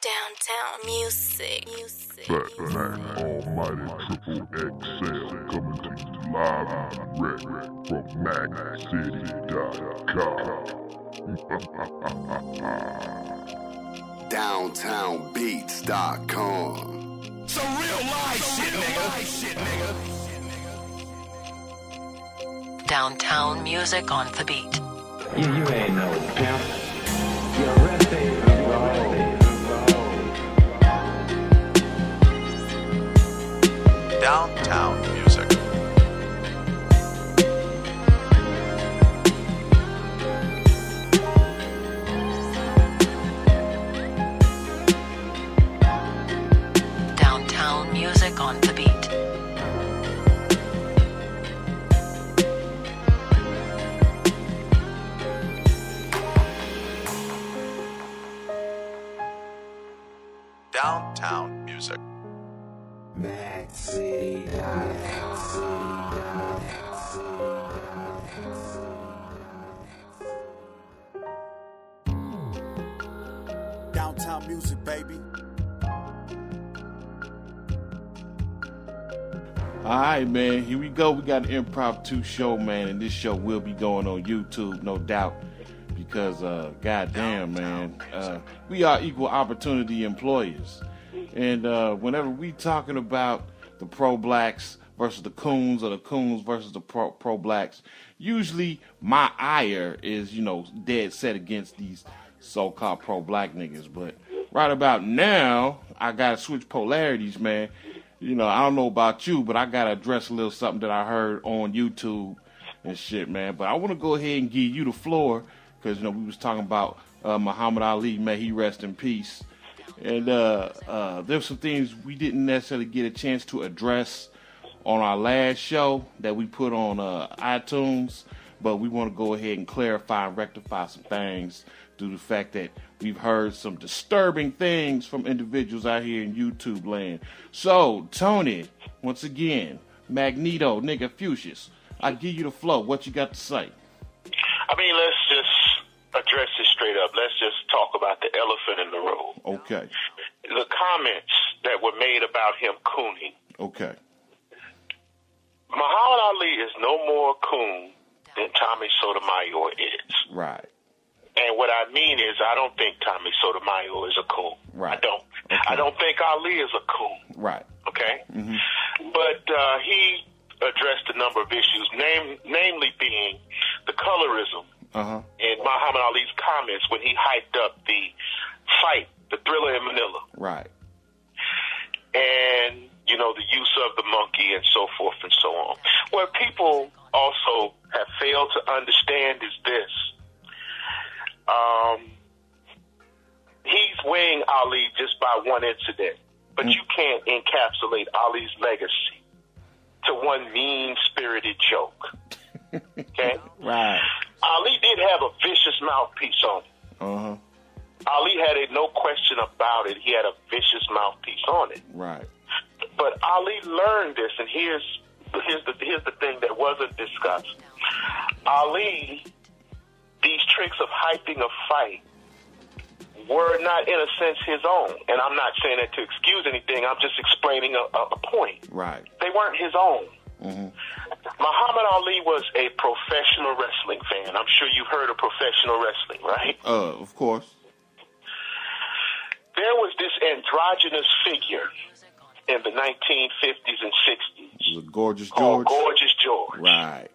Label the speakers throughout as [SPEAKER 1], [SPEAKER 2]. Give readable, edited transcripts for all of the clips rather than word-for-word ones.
[SPEAKER 1] Downtown music.
[SPEAKER 2] Back almighty triple XL coming to you live and direct from MacCity.com.
[SPEAKER 3] DowntownBeats.com.
[SPEAKER 4] Some real life shit, nigga.
[SPEAKER 5] Downtown music on the beat.
[SPEAKER 6] You ain't no pimp. You're arrested.
[SPEAKER 4] Downtown music.
[SPEAKER 5] Downtown music on the beat.
[SPEAKER 4] Downtown music.
[SPEAKER 7] Downtown music, baby.
[SPEAKER 8] All right, man, here we go. We got an impromptu show, man, and this show will be going on YouTube, no doubt, because, goddamn, man, we are equal opportunity employers. And whenever we talking about the pro-blacks versus the coons or the coons versus the pro-blacks, usually my ire is, dead set against these so-called pro-black niggas. But right about now, I got to switch polarities, man. I don't know about you, but I got to address a little something that I heard on YouTube and shit, man. But I want to go ahead and give you the floor because, we was talking about Muhammad Ali, may he rest in peace. And there's some things we didn't necessarily get a chance to address on our last show that we put on iTunes, but we want to go ahead and clarify and rectify some things due to the fact that we've heard some disturbing things from individuals out here in YouTube land. So, Tony, once again, Magneto, nigga Fuchsius, I give you the flow. What you got to say?
[SPEAKER 9] Let's just address this straight up. Let's just talk about the elephant in the room.
[SPEAKER 8] Okay.
[SPEAKER 9] The comments that were made about him cooning.
[SPEAKER 8] Okay.
[SPEAKER 9] Muhammad Ali is no more coon than Tommy Sotomayor is.
[SPEAKER 8] Right.
[SPEAKER 9] And what I mean is, I don't think Tommy Sotomayor is a coon.
[SPEAKER 8] Right.
[SPEAKER 9] I don't.
[SPEAKER 8] Okay.
[SPEAKER 9] I don't think Ali is a coon.
[SPEAKER 8] Right.
[SPEAKER 9] Okay?
[SPEAKER 8] Mm-hmm.
[SPEAKER 9] But he addressed a number of issues, namely being the colorism in Muhammad Ali's comments when he hyped up the fight, the Thriller in Manila.
[SPEAKER 8] Right.
[SPEAKER 9] And, the use of the monkey and so forth and so on. What people also have failed to understand is this. He's weighing Ali just by one incident, but you can't encapsulate Ali's legacy to one mean-spirited joke. Okay?
[SPEAKER 8] Right.
[SPEAKER 9] Ali did have a vicious mouthpiece on it. Ali had it, no question about it. He had a vicious mouthpiece on it.
[SPEAKER 8] Right.
[SPEAKER 9] But Ali learned this, and here's the thing that wasn't discussed. Ali, these tricks of hyping a fight were not, in a sense, his own. And I'm not saying that to excuse anything. I'm just explaining a point.
[SPEAKER 8] Right.
[SPEAKER 9] They weren't his own.
[SPEAKER 8] Mm-hmm.
[SPEAKER 9] Muhammad Ali was a professional wrestling fan. I'm sure you've heard of professional wrestling, right?
[SPEAKER 8] Of course.
[SPEAKER 9] There was this androgynous figure in the 1950s and 60s.
[SPEAKER 8] The Gorgeous
[SPEAKER 9] called
[SPEAKER 8] George?
[SPEAKER 9] Gorgeous George.
[SPEAKER 8] Right.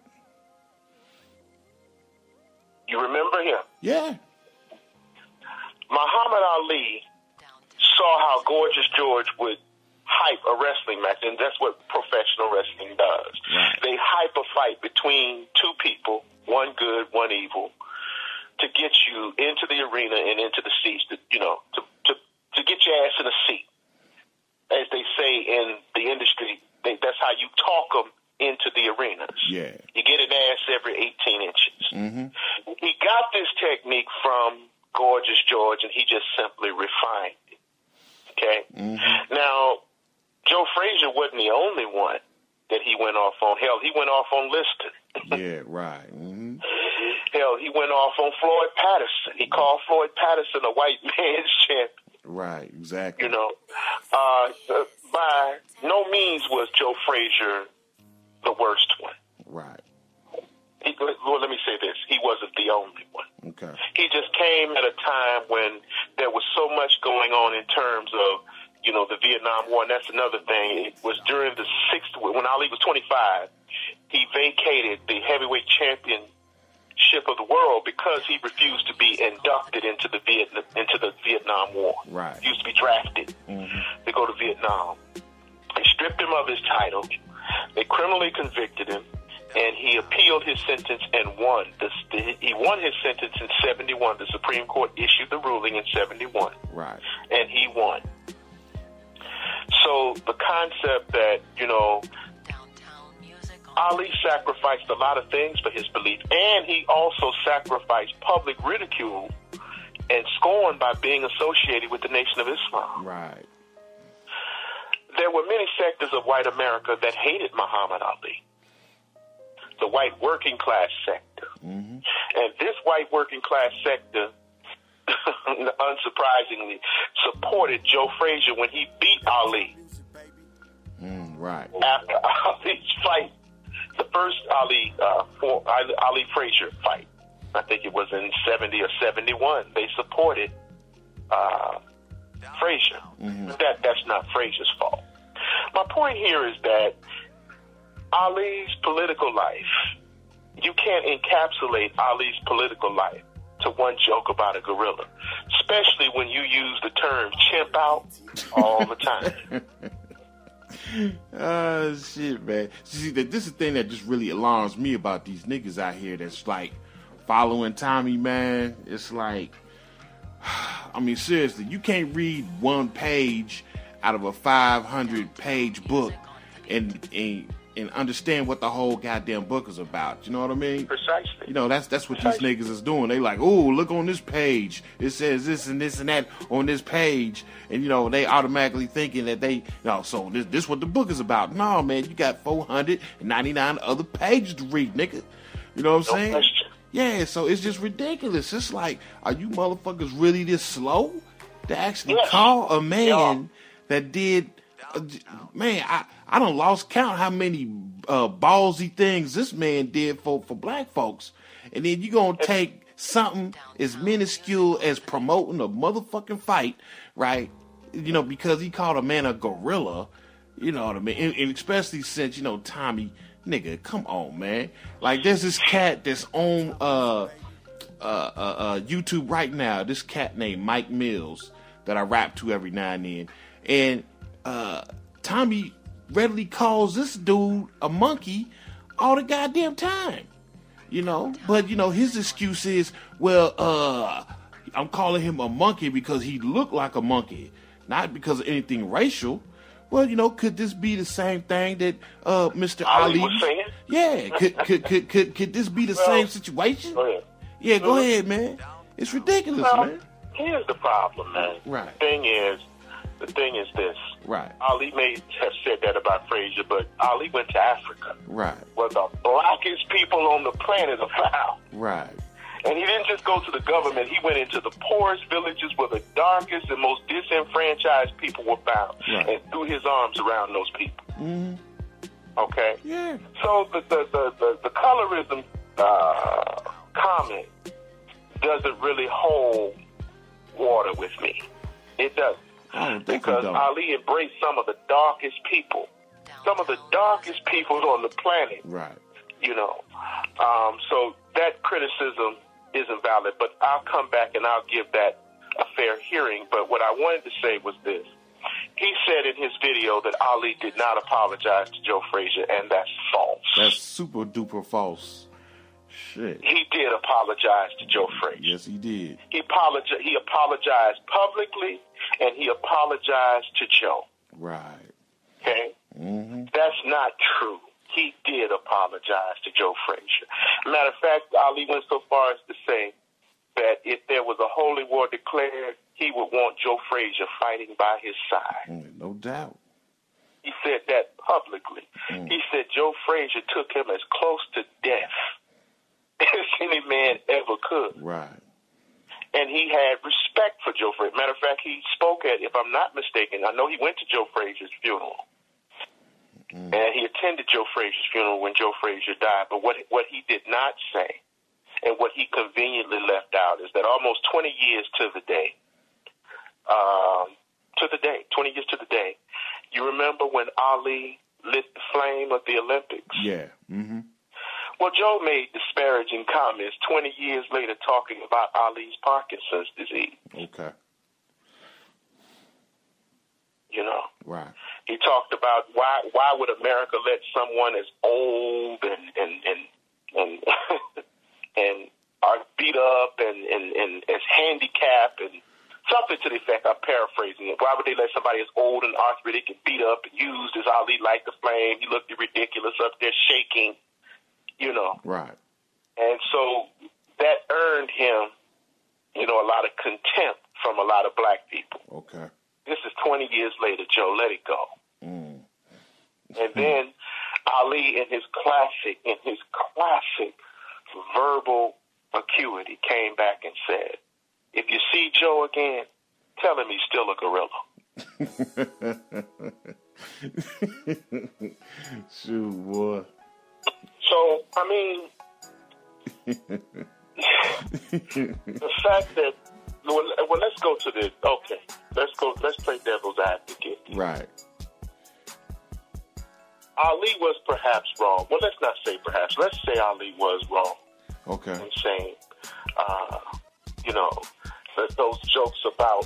[SPEAKER 9] You remember him?
[SPEAKER 8] Yeah.
[SPEAKER 9] Muhammad Ali saw how Gorgeous George would hype a wrestling match, and that's what professional wrestling does.
[SPEAKER 8] Right.
[SPEAKER 9] They hype a fight between two people, one good, one evil, to get you into the arena and into the seats, to get your ass in a seat. As they say in the industry, that's how you talk them into the arenas.
[SPEAKER 8] Yeah.
[SPEAKER 9] You get an ass every 18 inches.
[SPEAKER 8] Mm-hmm.
[SPEAKER 9] He got this technique from Gorgeous George, and he just simply refined it. Okay?
[SPEAKER 8] Mm-hmm.
[SPEAKER 9] Now, Joe Frazier wasn't the only one that he went off on. Hell, he went off on Liston.
[SPEAKER 8] Yeah, right. Mm-hmm.
[SPEAKER 9] Hell, he went off on Floyd Patterson. He called Floyd Patterson a white man's champion.
[SPEAKER 8] Right, exactly.
[SPEAKER 9] You know, by no means was Joe Frazier the worst one.
[SPEAKER 8] Right.
[SPEAKER 9] Well, let me say this. He wasn't the only one.
[SPEAKER 8] Okay.
[SPEAKER 9] He just came at a time when there was so much going on in terms of, you know, the Vietnam War, and that's another thing. It was during the when Ali was 25, he vacated the heavyweight championship of the world because he refused to be inducted into the Vietnam War.
[SPEAKER 8] Right.
[SPEAKER 9] He used to be drafted to go to Vietnam. They stripped him of his title. They criminally convicted him. And he appealed his sentence and won. He won his sentence in 71. The Supreme Court issued the ruling in 71.
[SPEAKER 8] Right.
[SPEAKER 9] And he won. So the concept that, you know, Ali sacrificed a lot of things for his belief, and he also sacrificed public ridicule and scorn by being associated with the Nation of Islam.
[SPEAKER 8] Right.
[SPEAKER 9] There were many sectors of white America that hated Muhammad Ali. The white working class sector. And this white working class sector, unsurprisingly, supported Joe Frazier when he beat Ali.
[SPEAKER 8] Right.
[SPEAKER 9] After Ali's fight, the first Ali Frazier fight, I think it was in 70 or 71, they supported Frazier. That's not Frazier's fault. My point here is that Ali's political life, you can't encapsulate Ali's political life to one joke about a gorilla, especially when you use the term chimp out all the time.
[SPEAKER 8] Oh, shit, man. See, this is the thing that just really alarms me about these niggas out here that's like following Tommy, man. It's like, I mean, seriously, you can't read one page out of a 500-page book and understand what the whole goddamn book is about. You know what I mean?
[SPEAKER 9] Precisely.
[SPEAKER 8] You know, that's what these niggas is doing. They like, oh, look on this page. It says this and this and that on this page. And, you know, they automatically thinking that they, you know, so this what the book is about. No, man, you got 499 other pages to read, nigga. You know what I'm saying?
[SPEAKER 9] Question.
[SPEAKER 8] Yeah, so it's just ridiculous. It's like, are you motherfuckers really this slow to actually call a man that did, man, I done lost count how many ballsy things this man did for black folks. And then you gonna take something as minuscule as promoting a motherfucking fight, right? You know, because he called a man a gorilla, you know what I mean? And especially since, you know, Tommy, nigga, come on, man. Like, there's this cat that's on YouTube right now, this cat named Mike Mills that I rap to every now and then. And Tommy readily calls this dude a monkey all the goddamn time, you know. But, you know, his excuse is, well, I'm calling him a monkey because he looked like a monkey, not because of anything racial. Well, you know, could this be the same thing that Mr. Ali
[SPEAKER 9] was saying?
[SPEAKER 8] Yeah, could this be the same situation?
[SPEAKER 9] Go ahead.
[SPEAKER 8] Yeah, go ahead, man. It's ridiculous, man.
[SPEAKER 9] Here's the problem, man.
[SPEAKER 8] Right.
[SPEAKER 9] The thing is this.
[SPEAKER 8] Right.
[SPEAKER 9] Ali may have said that about Frazier, but Ali went to Africa.
[SPEAKER 8] Right.
[SPEAKER 9] Where the blackest people on the planet are found.
[SPEAKER 8] Right.
[SPEAKER 9] And he didn't just go to the government. He went into the poorest villages where the darkest and most disenfranchised people were found, and threw his arms around those people.
[SPEAKER 8] Mm-hmm.
[SPEAKER 9] Okay?
[SPEAKER 8] Yeah.
[SPEAKER 9] So the colorism comment doesn't really hold water with me. It doesn't. Because Ali embraced some of the darkest people. Some of the darkest people on the planet.
[SPEAKER 8] Right.
[SPEAKER 9] You know. So that criticism isn't valid, but I'll come back and I'll give that a fair hearing. But what I wanted to say was this. He said in his video that Ali did not apologize to Joe Frazier, and that's false.
[SPEAKER 8] That's super duper false. Shit.
[SPEAKER 9] He did apologize to Joe Frazier.
[SPEAKER 8] Yes, he did.
[SPEAKER 9] He apologized publicly, and he apologized to Joe.
[SPEAKER 8] Right.
[SPEAKER 9] Okay?
[SPEAKER 8] Mm-hmm.
[SPEAKER 9] That's not true. He did apologize to Joe Frazier. Matter of fact, Ali went so far as to say that if there was a holy war declared, he would want Joe Frazier fighting by his side.
[SPEAKER 8] No doubt.
[SPEAKER 9] He said that publicly. He said Joe Frazier took him as close to death as any man ever could.
[SPEAKER 8] Right.
[SPEAKER 9] And he had respect for Joe Frazier. Matter of fact, he spoke at, if I'm not mistaken, I know he went to Joe Frazier's funeral. And he attended Joe Frazier's funeral when Joe Frazier died. But what he did not say, and what he conveniently left out, is that almost 20 years to the day, 20 years to the day, you remember when Ali lit the flame of the Olympics?
[SPEAKER 8] Yeah. Mm-hmm.
[SPEAKER 9] Well, Joe made disparaging comments 20 years later talking about Ali's Parkinson's disease.
[SPEAKER 8] Okay.
[SPEAKER 9] You know?
[SPEAKER 8] Right.
[SPEAKER 9] He talked about why would America let someone as old and are beat up and as handicapped and something to the effect, I'm paraphrasing it. Why would they let somebody as old and arthritic and beat up and used as Ali light the flame? He looked ridiculous up there shaking, you know.
[SPEAKER 8] Right.
[SPEAKER 9] And so that earned him, you know, a lot of contempt from a lot of black people.
[SPEAKER 8] Okay.
[SPEAKER 9] This is 20 years later, Joe, let it go.
[SPEAKER 8] Mm.
[SPEAKER 9] And then Ali, in his classic verbal acuity, came back and said, if you see Joe again, tell him he's still a gorilla.
[SPEAKER 8] Shoot, boy.
[SPEAKER 9] So, I mean, the fact that, well, let's go to the, okay, let's play devil's advocate.
[SPEAKER 8] Right.
[SPEAKER 9] Ali was perhaps wrong. Well, let's not say perhaps. Let's say Ali was wrong.
[SPEAKER 8] Okay.
[SPEAKER 9] In saying, you know, those jokes about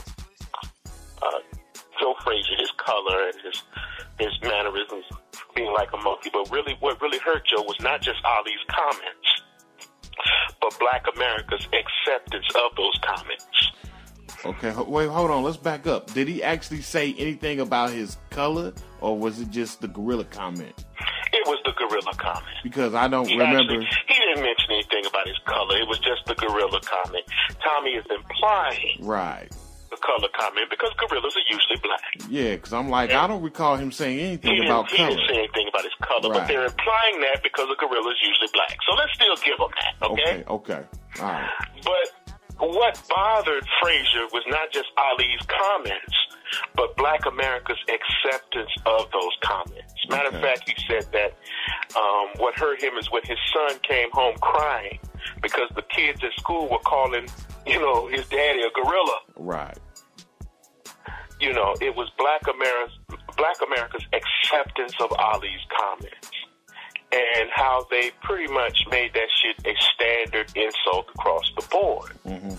[SPEAKER 9] Joe Frazier, his color and his mannerisms being like a monkey. But really, what really hurt Joe was not just Ali's comments, but Black America's acceptance of those comments.
[SPEAKER 8] Okay, wait, hold on. Let's back up. Did he actually say anything about his color, or was it just the gorilla comment?
[SPEAKER 9] It was the gorilla comment.
[SPEAKER 8] Because I don't remember.
[SPEAKER 9] He didn't mention anything about his color. It was just the gorilla comment. Tommy is implying
[SPEAKER 8] Right.
[SPEAKER 9] the color comment because gorillas are usually black.
[SPEAKER 8] Yeah, because I'm like, I don't recall him saying anything about
[SPEAKER 9] He
[SPEAKER 8] color.
[SPEAKER 9] didn't say anything about his color,
[SPEAKER 8] Right.
[SPEAKER 9] but they're implying that because a gorilla is usually black. So let's still give them that, okay?
[SPEAKER 8] Okay. All right.
[SPEAKER 9] But what bothered Frazier was not just Ali's comments, but Black America's acceptance of those comments. Matter of fact, he said that what hurt him is when his son came home crying because the kids at school were calling, you know, his daddy a gorilla.
[SPEAKER 8] Right.
[SPEAKER 9] You know, it was Black America's acceptance of Ali's comments and how they pretty much made that shit a standard insult across the board.
[SPEAKER 8] Mm-hmm.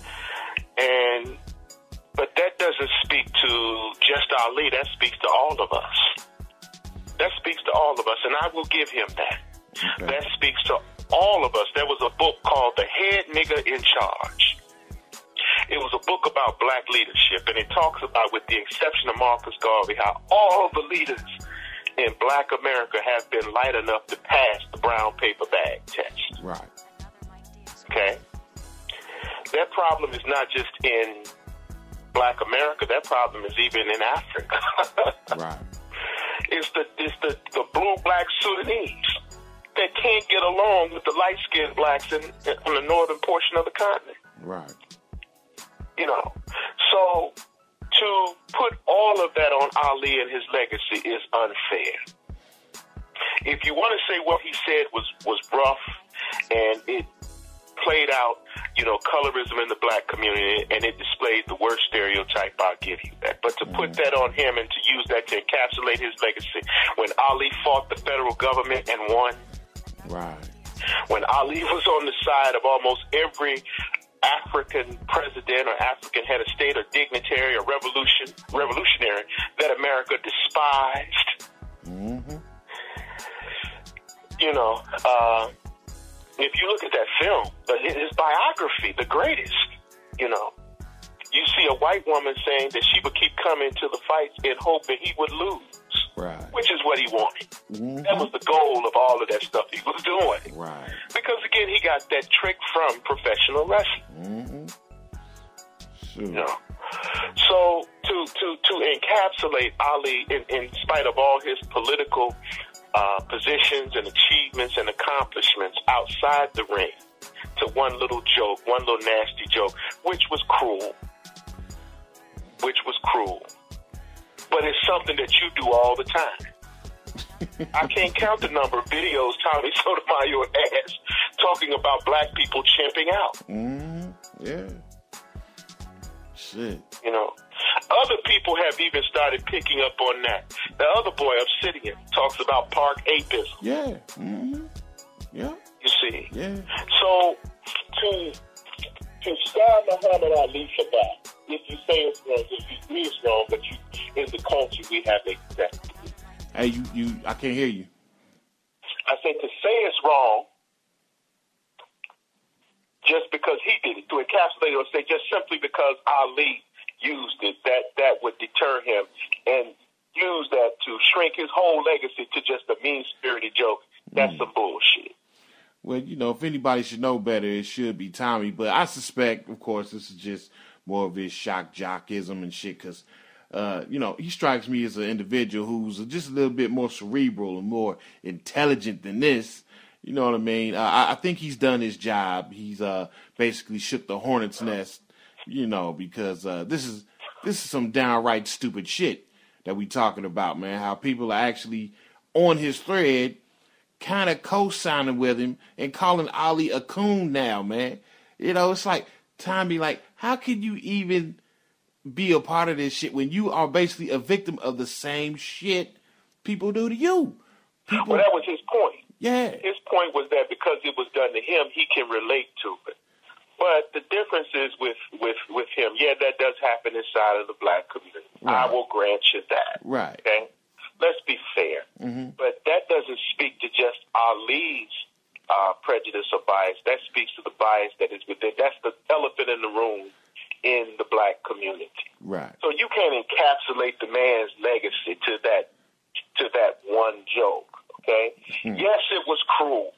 [SPEAKER 9] But that doesn't speak to just Ali. That speaks to all of us. That speaks to all of us, and I will give him that.
[SPEAKER 8] Okay.
[SPEAKER 9] That speaks to all of us. There was a book called The Head Nigga in Charge. It was a book about black leadership, and it talks about, with the exception of Marcus Garvey, how all the leaders in Black America have been light enough to pass the brown paper bag test.
[SPEAKER 8] Right.
[SPEAKER 9] Okay? That problem is not just in Black America. That problem is even in Africa.
[SPEAKER 8] Right.
[SPEAKER 9] It's the blue-black Sudanese that can't get along with the light-skinned blacks in the northern portion of the continent.
[SPEAKER 8] Right.
[SPEAKER 9] You know, so to put all of that on Ali and his legacy is unfair. If you want to say what he said was rough and it played out, you know, colorism in the black community and it displayed the worst stereotype, I'll give you that. But to put that on him and to use that to encapsulate his legacy, when Ali fought the federal government and won,
[SPEAKER 8] Right.
[SPEAKER 9] when Ali was on the side of almost every African president or African head of state or dignitary or revolutionary that America despised.
[SPEAKER 8] Mm-hmm.
[SPEAKER 9] You know, if you look at that film, his biography, The Greatest, you know, you see a white woman saying that she would keep coming to the fights in hope that he would lose.
[SPEAKER 8] Right.
[SPEAKER 9] Which is what he wanted.
[SPEAKER 8] Mm-hmm.
[SPEAKER 9] That was the goal of all of that stuff he was doing.
[SPEAKER 8] Right.
[SPEAKER 9] Because, again, he got that trick from professional wrestling.
[SPEAKER 8] Mm-hmm. Shoot.
[SPEAKER 9] You know? So to encapsulate Ali in spite of all his political positions and achievements and accomplishments outside the ring, to one little joke, one little nasty joke, which was cruel. But it's something that you do all the time. I can't count the number of videos Tommy Sotomayor has talking about black people chimping out.
[SPEAKER 8] Yeah. Shit.
[SPEAKER 9] You know, other people have even started picking up on that. The other boy, Obsidian, talks about park apism.
[SPEAKER 8] Yeah. Yeah.
[SPEAKER 9] You see?
[SPEAKER 8] Yeah.
[SPEAKER 9] So, to star Muhammad Ali for that, if you say it's wrong, if you agree it's wrong, but in the culture we have accepted.
[SPEAKER 8] Hey, I can't hear you.
[SPEAKER 9] I said to say it's wrong just because he did it, to encapsulate it or say just simply because Ali used it, that would deter him and use that to shrink his whole legacy to just a mean-spirited joke. That's some bullshit.
[SPEAKER 8] Well, you know, if anybody should know better, it should be Tommy. But I suspect, of course, this is just more of his shock jockism and shit because, you know, he strikes me as an individual who's just a little bit more cerebral and more intelligent than this. You know what I mean? I think he's done his job. He's basically shook the hornet's nest, you know, because this is some downright stupid shit that we talking about, man. How people are actually on his thread kind of co-signing with him and calling Ali a coon now, man. You know, it's like, Tommy, like, how can you even be a part of this shit when you are basically a victim of the same shit people do to you?
[SPEAKER 9] Well, that was his point.
[SPEAKER 8] Yeah.
[SPEAKER 9] His point was that because it was done to him, he can relate to it. But the difference is with him, yeah, that does happen inside of the black community. Right. I will grant you that.
[SPEAKER 8] Right.
[SPEAKER 9] Okay? Let's be fair. But that doesn't speak to just Ali's prejudice or bias. That speaks to the bias that is within. That's the elephant in the room in the black community.
[SPEAKER 8] Right.
[SPEAKER 9] So you can't encapsulate the man's legacy to that one joke. Okay? Yes, it was cruel.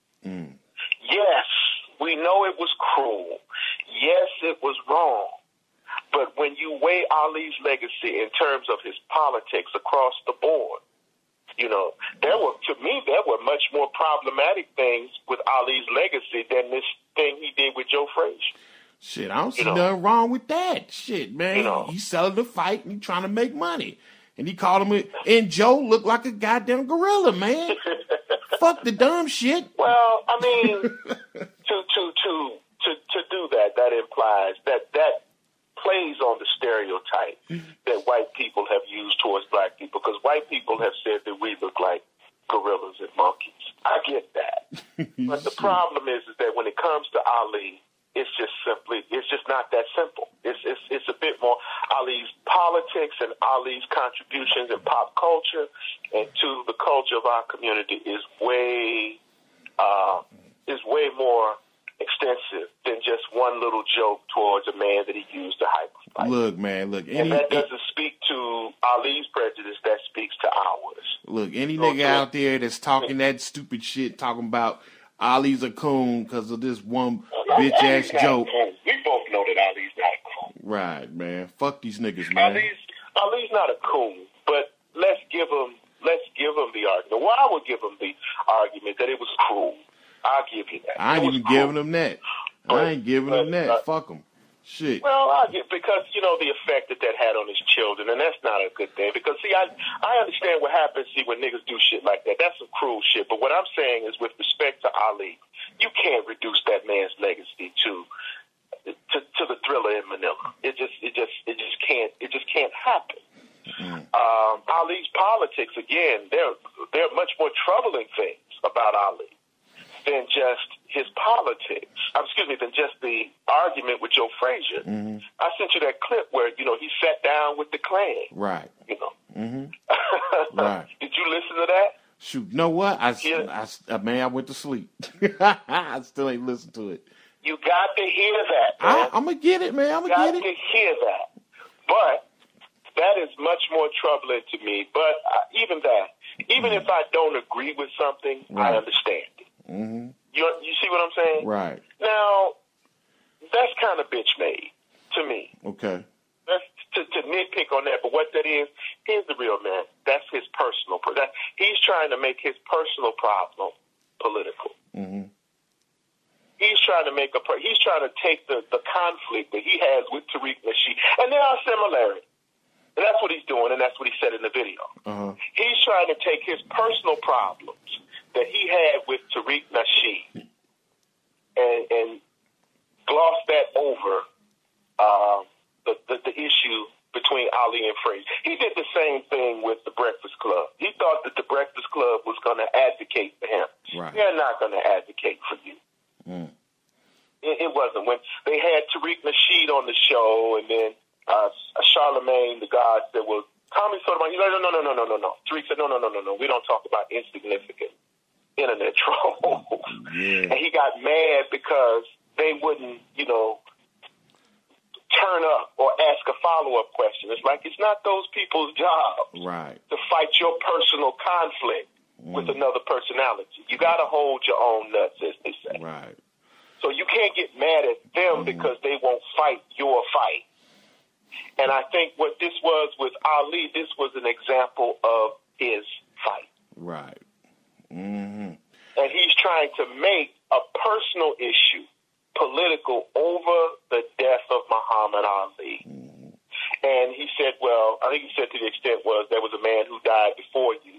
[SPEAKER 9] Yes, we know it was cruel. Yes, it was wrong. But when you weigh Ali's legacy in terms of his politics across the board, you know, there were much more problematic things with Ali's legacy than this thing he did with Joe Frazier.
[SPEAKER 8] Shit, I don't see nothing wrong with that. Shit, man.
[SPEAKER 9] You know.
[SPEAKER 8] He's selling the fight and he's trying to make money. And he called him, and Joe looked like a goddamn gorilla, man. Fuck the dumb shit.
[SPEAKER 9] Well, I mean, to do that implies that plays on the stereotype that white people have used towards black people, because white people have said that we look like gorillas and monkeys. I get that. But the problem is that when it comes to Ali, it's just not that simple. It's a bit more. Ali's politics and Ali's contributions in pop culture and to the culture of our community is way more extensive than just one little joke towards a man that he used to hype a fight.
[SPEAKER 8] Look, man, look.
[SPEAKER 9] And that doesn't speak to Ali's prejudice. That speaks to ours.
[SPEAKER 8] Look, any nigga out there that's talking that stupid shit, talking about Ali's a coon because of this one bitch-ass joke.
[SPEAKER 9] We both know that Ali's not a coon.
[SPEAKER 8] Right, man. Fuck these niggas, man.
[SPEAKER 9] Ali's not a coon, but let's give him the argument. Well, I would give him the argument that it was cruel. I'll give you that.
[SPEAKER 8] I ain't even giving him that. I ain't giving him that. Fuck him. Shit.
[SPEAKER 9] Well, because, you know, the effect that had on his children, and that's not a good thing. Because, see, I understand what happens, when niggas do shit like that. That's some cruel shit. But what I'm saying is, with respect to Ali, you can't reduce that man's legacy to the Thriller in Manila. It just can't happen. Ali's politics, again, there are much more troubling things about Ali than just his politics. Than just the argument with Joe Frazier. I sent you that clip where, you know, he sat down with the Klan.
[SPEAKER 8] Right.
[SPEAKER 9] You know.
[SPEAKER 8] Right.
[SPEAKER 9] Did you listen to that?
[SPEAKER 8] Shoot, you know what? I went to sleep. I still ain't listened to it.
[SPEAKER 9] You got to hear that, man.
[SPEAKER 8] I'm going to get it, man. I'm going to get it.
[SPEAKER 9] You got to hear that. But that is much more troubling to me. But even if I don't agree with something, I understand it. You see what I'm saying?
[SPEAKER 8] Right.
[SPEAKER 9] Now, that's kind of bitch made to me.
[SPEAKER 8] Okay.
[SPEAKER 9] That's to nitpick on that, but what that is, here's the real man. That's his personal. He's trying to make his personal problem political. he's trying to he's trying to take the conflict that he has with Tariq Nasheed, and there are similarities. And that's what he's doing, and that's what he said in the video. He's trying to take his personal problems that he had with Tariq Nasheed and gloss that over the issue between Ali and Frazier. He did the same thing with the Breakfast Club. He thought that the Breakfast Club was going to advocate for him.
[SPEAKER 8] Right.
[SPEAKER 9] They're not going to advocate for you. It wasn't. When they had Tariq Nasheed on the show, and then Charlemagne, the God, said, well, Tommy Sotomayor, he's like, no. Tariq said, no. We don't talk about insignificant internet trolls.
[SPEAKER 8] Yeah.
[SPEAKER 9] And he got mad because they wouldn't, turn up or ask a follow-up question. It's like, it's not those people's job to fight your personal conflict with another personality. You got to hold your own nuts, as they say.
[SPEAKER 8] Right.
[SPEAKER 9] So you can't get mad at them because they won't fight your fight. And I think what this was with Ali, this was an example of his fight.
[SPEAKER 8] Right.
[SPEAKER 9] And he's trying to make a personal issue political over the death of Muhammad Ali. And he said, well, I think he said to the extent was there was a man who died before you,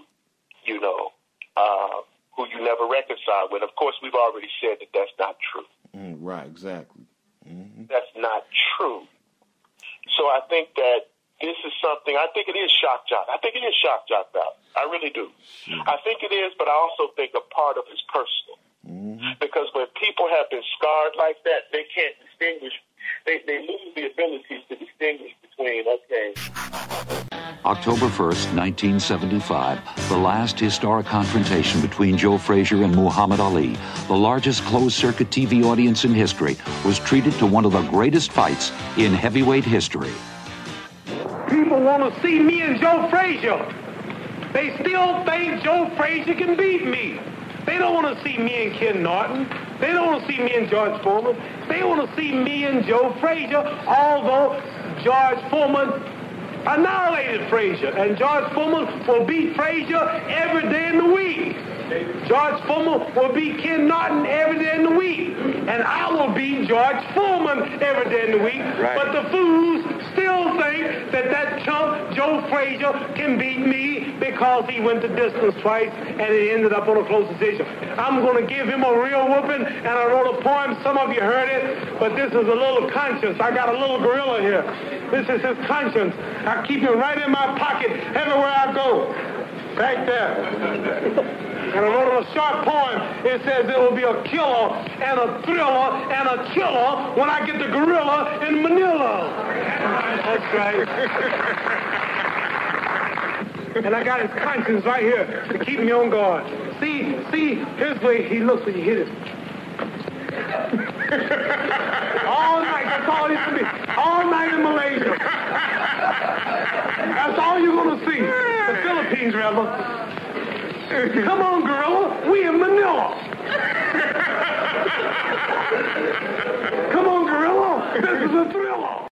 [SPEAKER 9] who you never reconciled with. Of course, we've already said that that's not true.
[SPEAKER 8] Right, exactly.
[SPEAKER 9] That's not true. So I think that this is something, I think it is shock jock. I think it is shock jock value. I really do. I think it is, but I also think a part of his personal. Because when people have been scarred like that, they can't distinguish. They lose the ability to distinguish between,
[SPEAKER 3] October 1st, 1975, the last historic confrontation between Joe Frazier and Muhammad Ali, the largest closed-circuit TV audience in history, was treated to one of the greatest fights in heavyweight history.
[SPEAKER 7] People want to see me and Joe Frazier. They still think Joe Frazier can beat me. They don't want to see me and Ken Norton. They don't want to see me and George Foreman. They want to see me and Joe Frazier, although George Foreman annihilated Frazier, and George Foreman will beat Frazier every day in the week. George Foreman will beat Ken Norton every day in the week, and I will beat George Foreman every day in the week. Right. But the fools still think that chump Joe Frazier can beat me because he went the distance twice and it ended up on a close decision. I'm going to give him a real whooping, and I wrote a poem. Some of you heard it, but this is a little conscience. I got a little gorilla here. This is his conscience. I keep him right in my pocket everywhere I go. Right there. And I wrote a short poem. It says it will be a killer and a thriller and a killer when I get the gorilla in Manila. That's right. And I got his conscience right here to keep me on guard. See, here's the way he looks when you hit him. All night, that's all he's going to be. All night in Malaysia. That's all you're going to see. The Philippines, rather. Come on, gorilla. We in Manila. Come on, gorilla. This is a thriller.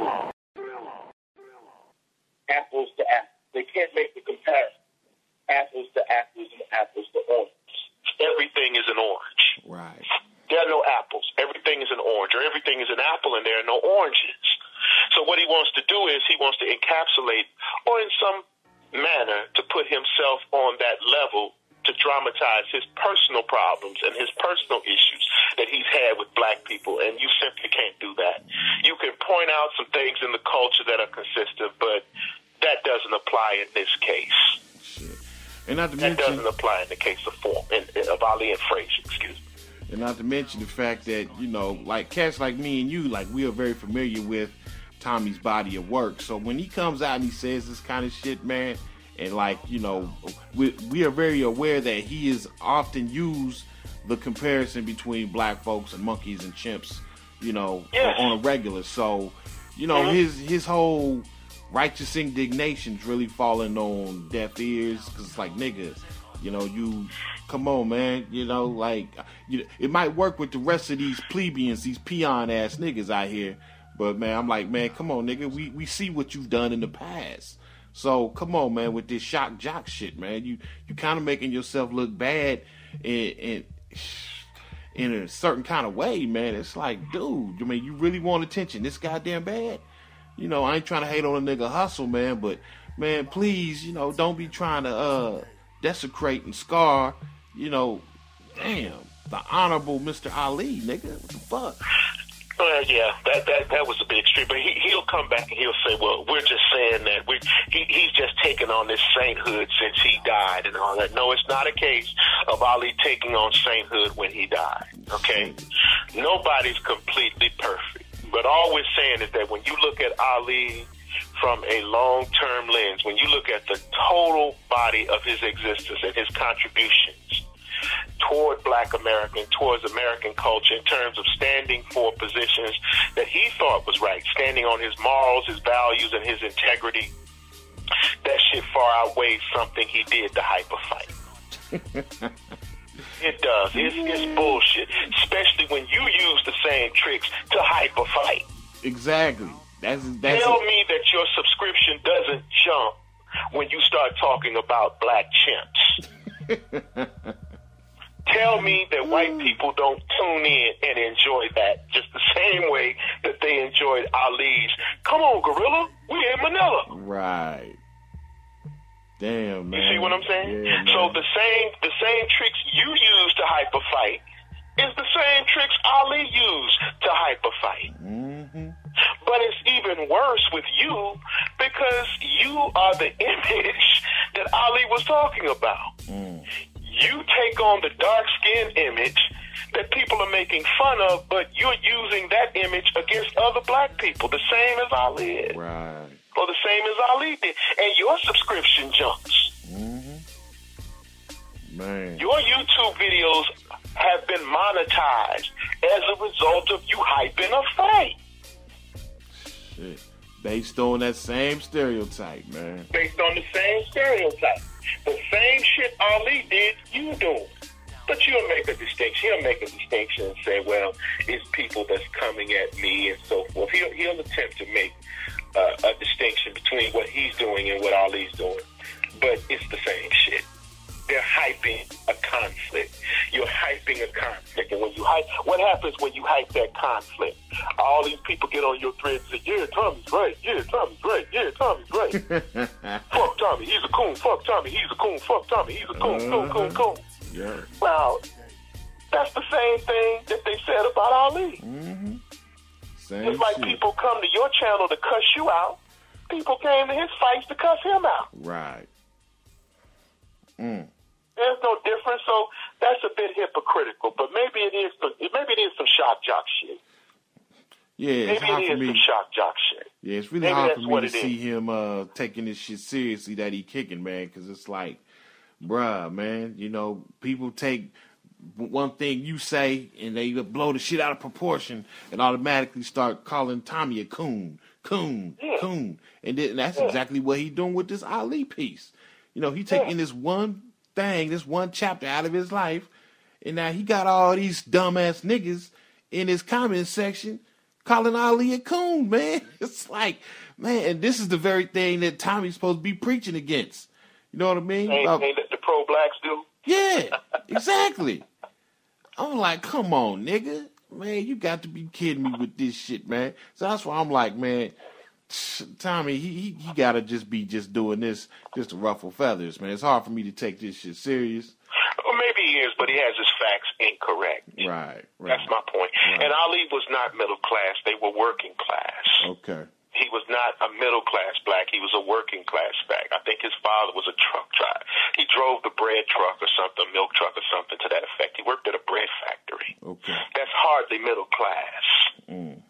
[SPEAKER 9] Apples to apples. They can't make the comparison. Apples to apples and apples to oranges. Everything is an orange.
[SPEAKER 8] Right.
[SPEAKER 9] There are no apples. Everything is an orange, or everything is an apple, and there are no oranges. So what he wants to do is he wants to encapsulate, or in some manner, to put himself on that level to dramatize his personal problems and his personal issues that he's had with black people, and you simply can't do that. You can point out some things in the culture that are consistent, but that doesn't apply in this case.
[SPEAKER 8] Shit. And not to
[SPEAKER 9] that
[SPEAKER 8] mention,
[SPEAKER 9] doesn't apply in the case of Ali and Frazier, excuse me.
[SPEAKER 8] And not to mention the fact that, like cats like me and you, like we are very familiar with Tommy's body of work. So when he comes out and he says this kind of shit, man, and we are very aware that he has often used the comparison between black folks and monkeys and chimps, on a regular. So, his whole righteous indignation's really falling on deaf ears, because it's like, nigga, come on, man, it might work with the rest of these plebeians, these peon ass niggas out here. But man, I'm like, man, come on, nigga. We see what you've done in the past. So come on, man, with this shock jock shit, man. You kind of making yourself look bad, and in a certain kind of way, man. It's like, dude, I mean, you really want attention this goddamn bad? You know, I ain't trying to hate on a nigga hustle, man, but, man, please, you know, don't be trying to desecrate and scar, you know, damn, the honorable Mr. Ali, nigga. What the fuck?
[SPEAKER 9] Well, yeah, that was a big extreme. But he'll come back and he'll say, well, we're just saying that he's just taken on this sainthood since he died and all that. No, it's not a case of Ali taking on sainthood when he died, okay? Nobody's completely perfect. But all we're saying is that when you look at Ali from a long-term lens, when you look at the total body of his existence and his contributions toward Black America and towards American culture in terms of standing for positions that he thought was right, standing on his morals, his values, and his integrity, that shit far outweighs something he did to hype a fight. It does. It's bullshit, especially when you use the same tricks to hype a fight.
[SPEAKER 8] Exactly. That's
[SPEAKER 9] Tell me that your subscription doesn't jump when you start talking about black chimps. Tell me that white people don't tune in and enjoy that just the same way that they enjoyed Ali's, come on, gorilla, we in Manila.
[SPEAKER 8] Right. Damn, man.
[SPEAKER 9] You see what I'm saying?
[SPEAKER 8] Yeah,
[SPEAKER 9] so the same tricks you use to hype a fight is the same tricks Ali used to hype a fight.
[SPEAKER 8] Mm-hmm.
[SPEAKER 9] But it's even worse with you because you are the image that Ali was talking about.
[SPEAKER 8] Mm.
[SPEAKER 9] You take on the dark-skinned image that people are making fun of, but you're using that image against other black people, the same as Ali is.
[SPEAKER 8] Right.
[SPEAKER 9] Or the same as Ali did. And your subscription jumps.
[SPEAKER 8] Mm-hmm. Man.
[SPEAKER 9] Your YouTube videos have been monetized as a result of you hyping a fight.
[SPEAKER 8] Shit. Based on that same stereotype, man.
[SPEAKER 9] Based on the same stereotype. The same shit Ali did, you do. But you'll make a distinction. He'll make a distinction and say, well, it's people that's coming at me and so forth. He'll attempt to make a distinction between what he's doing and what Ali's doing. But it's the same shit. They're hyping a conflict. You're hyping a conflict. And when you hype, what happens when you hype that conflict? All these people get on your thread and say, yeah, Tommy's right. Yeah, Tommy's right. Yeah, Tommy's right. Fuck Tommy, he's a coon. Fuck Tommy, he's a coon. Fuck Tommy, he's a coon. Coon.
[SPEAKER 8] Yeah.
[SPEAKER 9] Well, that's the same thing that they said about Ali.
[SPEAKER 8] Mm-hmm. Same
[SPEAKER 9] Just like
[SPEAKER 8] shit.
[SPEAKER 9] people come to your channel to cuss you out, people came to his fights to cuss him out.
[SPEAKER 8] Right. Mm.
[SPEAKER 9] There's no difference, so that's a bit hypocritical. But maybe it is some shock jock shit.
[SPEAKER 8] Yeah, it's hard
[SPEAKER 9] maybe
[SPEAKER 8] for
[SPEAKER 9] it is
[SPEAKER 8] me.
[SPEAKER 9] some shock jock shit.
[SPEAKER 8] Yeah, it's really
[SPEAKER 9] Maybe
[SPEAKER 8] hard
[SPEAKER 9] that's
[SPEAKER 8] for me
[SPEAKER 9] what
[SPEAKER 8] to
[SPEAKER 9] it
[SPEAKER 8] see
[SPEAKER 9] is.
[SPEAKER 8] him taking this shit seriously that he kicking, man, because it's like, bruh, man, you know, people take one thing you say and they blow the shit out of proportion and automatically start calling Tommy a coon. And that's exactly what he doing with this Ali piece. You know, he taking this one thing, this one chapter out of his life, and now he got all these dumbass niggas in his comment section calling Ali a coon, man. It's like, man, and this is the very thing that Tommy's supposed to be preaching against. You know what I mean?
[SPEAKER 9] Ain't that the pro-blacks do?
[SPEAKER 8] Yeah, exactly. I'm like, come on, nigga. Man, you got to be kidding me with this shit, man. So that's why I'm like, man, Tommy, he got to just be doing this just to ruffle feathers, man. It's hard for me to take this shit serious.
[SPEAKER 9] Well, maybe he is, but he has his facts incorrect.
[SPEAKER 8] Right.
[SPEAKER 9] That's my point.
[SPEAKER 8] Right.
[SPEAKER 9] And Ali was not middle class. They were working class.
[SPEAKER 8] Okay.
[SPEAKER 9] He was not a middle-class black. He was a working-class black. I think his father was a truck driver. He drove the bread truck or something, milk truck or something to that effect. He worked at a bread factory.
[SPEAKER 8] Okay.
[SPEAKER 9] That's hardly middle class.
[SPEAKER 8] Mm.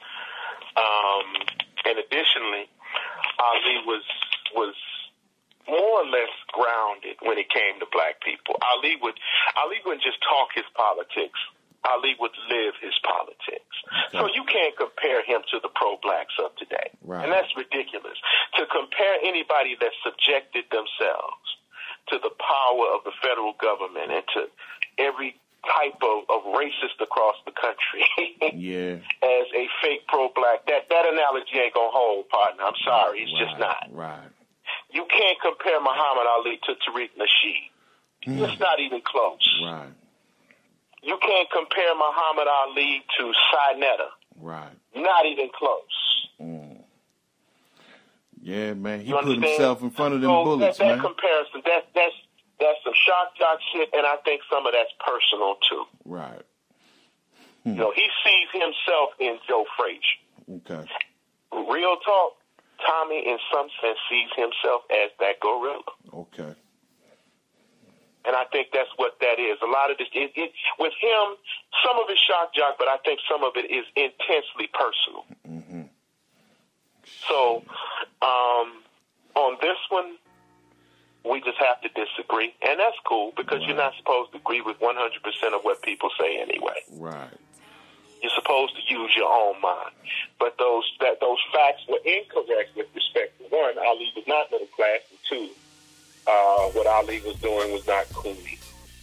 [SPEAKER 9] And additionally, Ali was more or less grounded when it came to black people. Ali wouldn't just talk his politics. Ali would live his politics.
[SPEAKER 8] Okay.
[SPEAKER 9] So you can't compare him to the pro-blacks of today.
[SPEAKER 8] Right.
[SPEAKER 9] And that's ridiculous. To compare anybody that subjected themselves to the power of the federal government and to every type of racist across the country
[SPEAKER 8] Yeah.
[SPEAKER 9] as a fake pro-black, that analogy ain't going to hold, partner. I'm sorry. It's just not.
[SPEAKER 8] Right.
[SPEAKER 9] You can't compare Muhammad Ali to Tariq Nasheed. It's not even close.
[SPEAKER 8] Right.
[SPEAKER 9] You can't compare Muhammad Ali to Sinetta.
[SPEAKER 8] Right.
[SPEAKER 9] Not even close.
[SPEAKER 8] Mm. Yeah, man. He
[SPEAKER 9] You
[SPEAKER 8] put
[SPEAKER 9] understand?
[SPEAKER 8] himself in front of them
[SPEAKER 9] So
[SPEAKER 8] bullets,
[SPEAKER 9] that
[SPEAKER 8] man.
[SPEAKER 9] comparison, that's some shock jock shit, and I think some of that's personal too.
[SPEAKER 8] Right.
[SPEAKER 9] You know, he sees himself in Joe Frazier.
[SPEAKER 8] Okay.
[SPEAKER 9] Real talk, Tommy, in some sense, sees himself as that gorilla.
[SPEAKER 8] Okay.
[SPEAKER 9] And I think that's what that is. A lot of this, with him, some of it's shock jock, but I think some of it is intensely personal.
[SPEAKER 8] Mm-hmm.
[SPEAKER 9] So, on this one, we just have to disagree. And that's cool, because you're not supposed to agree with 100% of what people say anyway.
[SPEAKER 8] Right.
[SPEAKER 9] You're supposed to use your own mind. But those facts were incorrect with respect to, one, Ali was not middle class, and two, what Ali was doing was not Cooney.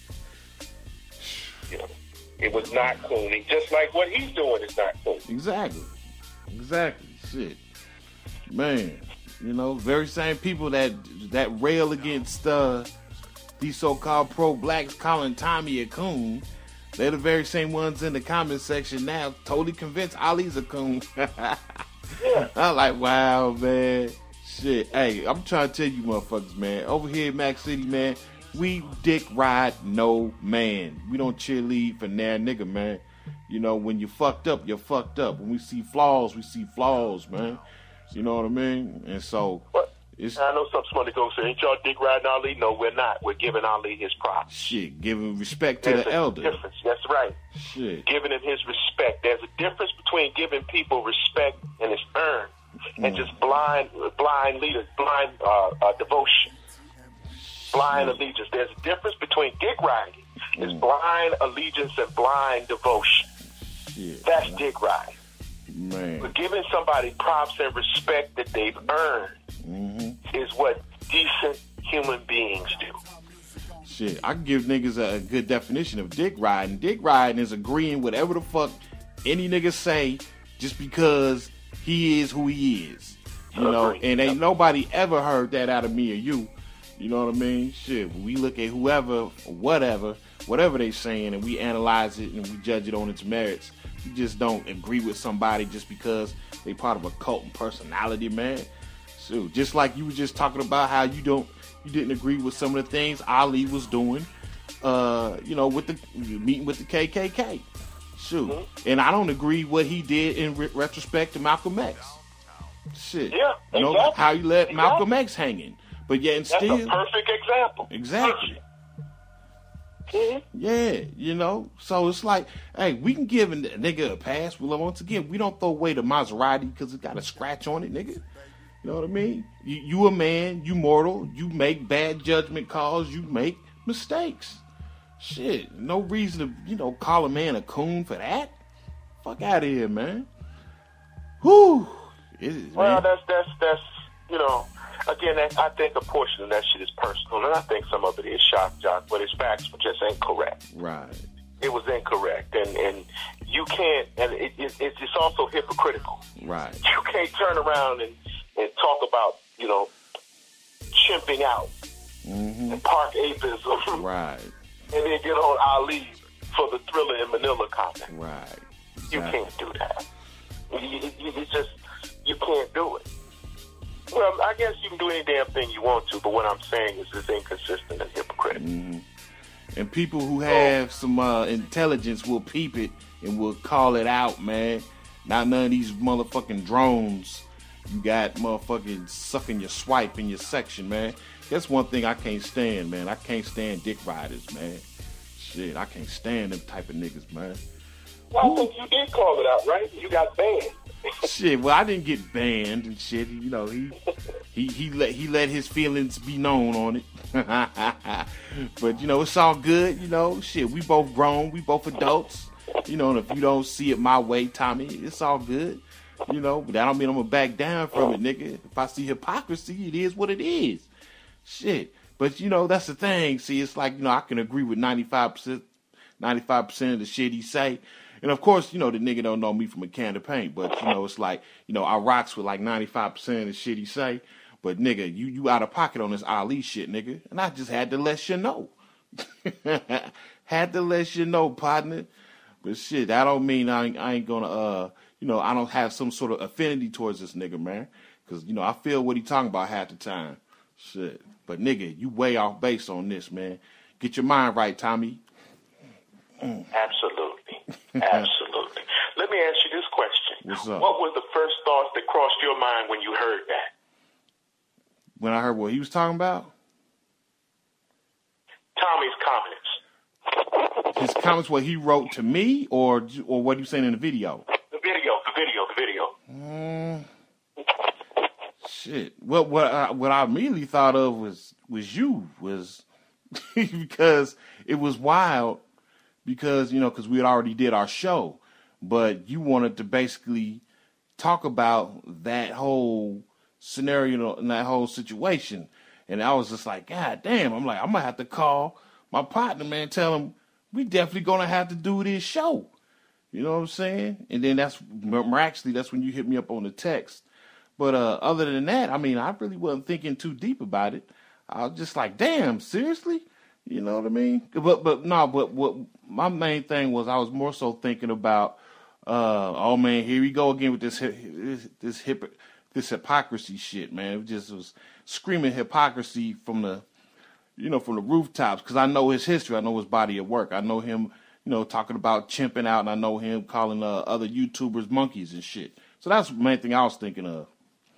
[SPEAKER 9] You know, it was not Cooney. Just like what he's doing is not Cooney.
[SPEAKER 8] Exactly. Shit. Man, you know, very same people that rail against these so-called pro-blacks calling Tommy a coon, they're the very same ones in the comment section now totally convinced Ali's a coon.
[SPEAKER 9] Yeah.
[SPEAKER 8] I'm like, wow, man. Shit. Hey, I'm trying to tell you motherfuckers, man. Over here in Mac City, man, we dick ride no man. We don't cheerlead for nary nigga, man. You know, when you fucked up, you're fucked up. When we see flaws, man. You know what I mean? And so, it's...
[SPEAKER 9] I know some somebody goes say, ain't y'all dick riding Ali? No, we're not. We're giving Ali his props.
[SPEAKER 8] Shit, giving respect to the elder.
[SPEAKER 9] There's a difference. That's right.
[SPEAKER 8] Shit.
[SPEAKER 9] Giving him his respect. There's a difference between giving people respect and it's earned, and just blind devotion, blind allegiance. There's a difference between dick riding. It's blind allegiance and blind devotion.
[SPEAKER 8] Shit,
[SPEAKER 9] that's dick riding.
[SPEAKER 8] Man.
[SPEAKER 9] But giving somebody props and respect that they've earned is what decent human beings do.
[SPEAKER 8] Shit, I can give niggas a good definition of dick riding. Dick riding is agreeing whatever the fuck any nigga say just because he is who he is. You know, and ain't nobody ever heard that out of me or you. You know what I mean? Shit, we look at whoever, whatever they saying, and we analyze it and we judge it on its merits. We just don't agree with somebody just because they part of a cult and personality, man. So just like you were just talking about how you didn't agree with some of the things Ali was doing, you know, with the meeting with the KKK. Shoot. And I don't agree what he did in retrospect to Malcolm X. Shit.
[SPEAKER 9] Yeah, exactly.
[SPEAKER 8] You know, how you let Malcolm X hanging. But yet and still.
[SPEAKER 9] That's a perfect example.
[SPEAKER 8] Exactly. Yeah, you know, so it's like, hey, we can give a nigga a pass. Well, once again, we don't throw away the Maserati because it got a scratch on it, nigga. You know what I mean? You a man, you mortal, you make bad judgment calls, you make mistakes. Shit, no reason to, you know, call a man a coon for that. Fuck out of here, man. Whew.
[SPEAKER 9] Well, that's you know, again, I think a portion of that shit is personal, and I think some of it is shock jock, but his facts were just incorrect.
[SPEAKER 8] Right.
[SPEAKER 9] It was incorrect, and you can't, and it's also hypocritical.
[SPEAKER 8] Right.
[SPEAKER 9] You can't turn around and talk about, you know, chimping out and park apism.
[SPEAKER 8] Right.
[SPEAKER 9] And then get on Ali for the Thriller in Manila comment.
[SPEAKER 8] Right.
[SPEAKER 9] You can't do that. You can't do it. Well, I guess you can do any damn thing you want to, but what I'm saying is it's inconsistent and hypocritical.
[SPEAKER 8] And people who have some intelligence will peep it and will call it out, man. Not none of these motherfucking drones. You got motherfucking sucking your swipe in your section, man. That's one thing I can't stand, man. I can't stand dick riders, man. Shit, I can't stand them type of niggas, man.
[SPEAKER 9] Well, I think you did call it out, right? You got banned.
[SPEAKER 8] Shit, well, I didn't get banned and shit. You know, he let his feelings be known on it. But you know, it's all good. You know, shit, we both grown, we both adults. You know, and if you don't see it my way, Tommy, it's all good. You know, but that don't mean I'm gonna back down from it, nigga. If I see hypocrisy, it is what it is. Shit. But you know, that's the thing. See, it's like, you know, I can agree with 95% of the shit he say. And of course, you know, the nigga don't know me from a can of paint, but you know, it's like, you know, I rocks with like 95% of the shit he say. But nigga, you out of pocket on this Ali shit, nigga. And I just had to let you know. Had to let you know, partner. But shit, that don't mean I ain't gonna, I don't have some sort of affinity towards this nigga, man. Because, I feel what he talking about half the time. Shit. But, nigga, you way off base on this, man. Get your mind right, Tommy.
[SPEAKER 9] Absolutely. Absolutely. Let me ask you this question.
[SPEAKER 8] What's up?
[SPEAKER 9] What was the first thought that crossed your mind when you heard that?
[SPEAKER 8] When I heard what he was talking about?
[SPEAKER 9] Tommy's comments.
[SPEAKER 8] His comments, what he wrote to me, or what he was saying in the video?
[SPEAKER 9] The video.
[SPEAKER 8] Shit. What I immediately thought of was you, because it was wild, because we had already did our show, but you wanted to basically talk about that whole scenario and that whole situation, and I was just like, God damn! I'm gonna have to call my partner, man, tell him we definitely gonna have to do this show. You know what I'm saying? And then that's when you hit me up on the text. But other than that, I really wasn't thinking too deep about it. I was just like, damn, seriously? You know what I mean? But what my main thing was, I was more so thinking about, oh man, here we go again with this hypocrisy shit, man. It just was screaming hypocrisy from the rooftops, because I know his history, I know his body of work, I know him, talking about chimping out, and I know him calling other YouTubers monkeys and shit. So that's the main thing I was thinking of.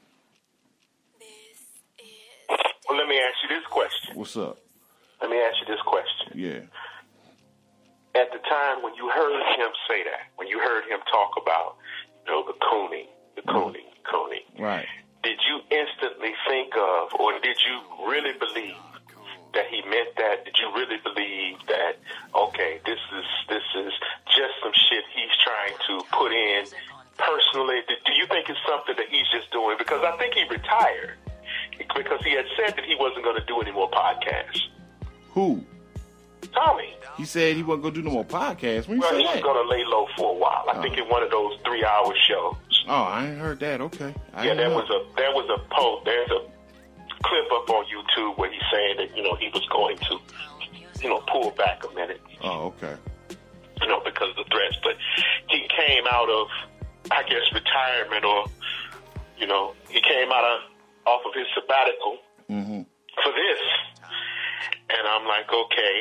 [SPEAKER 9] Well, let me ask you this question.
[SPEAKER 8] What's up?
[SPEAKER 9] Let me ask you this question.
[SPEAKER 8] Yeah.
[SPEAKER 9] At the time when you heard him say that, when you heard him talk about, the cooning.
[SPEAKER 8] Right.
[SPEAKER 9] Did you instantly think of, or did you really believe that he meant that? Did you really believe that, okay, this is just some shit he's trying to put in personally? Do you think it's something that he's just doing? Because I think he retired because he had said that he wasn't going to do any more podcasts.
[SPEAKER 8] Who?
[SPEAKER 9] Tommy.
[SPEAKER 8] He said he wasn't going to do no more podcasts. When
[SPEAKER 9] well, he was
[SPEAKER 8] that?
[SPEAKER 9] going to lay low for a while. I think in one of those 3-hour shows.
[SPEAKER 8] Oh, I ain't heard that. Okay.
[SPEAKER 9] There was a post. There's a clip up on YouTube where he's saying that he was going to pull back a minute.
[SPEAKER 8] Oh, okay.
[SPEAKER 9] Because of the threats, but he came out of, I guess, retirement, or he came off of his sabbatical for this, and I'm like, okay,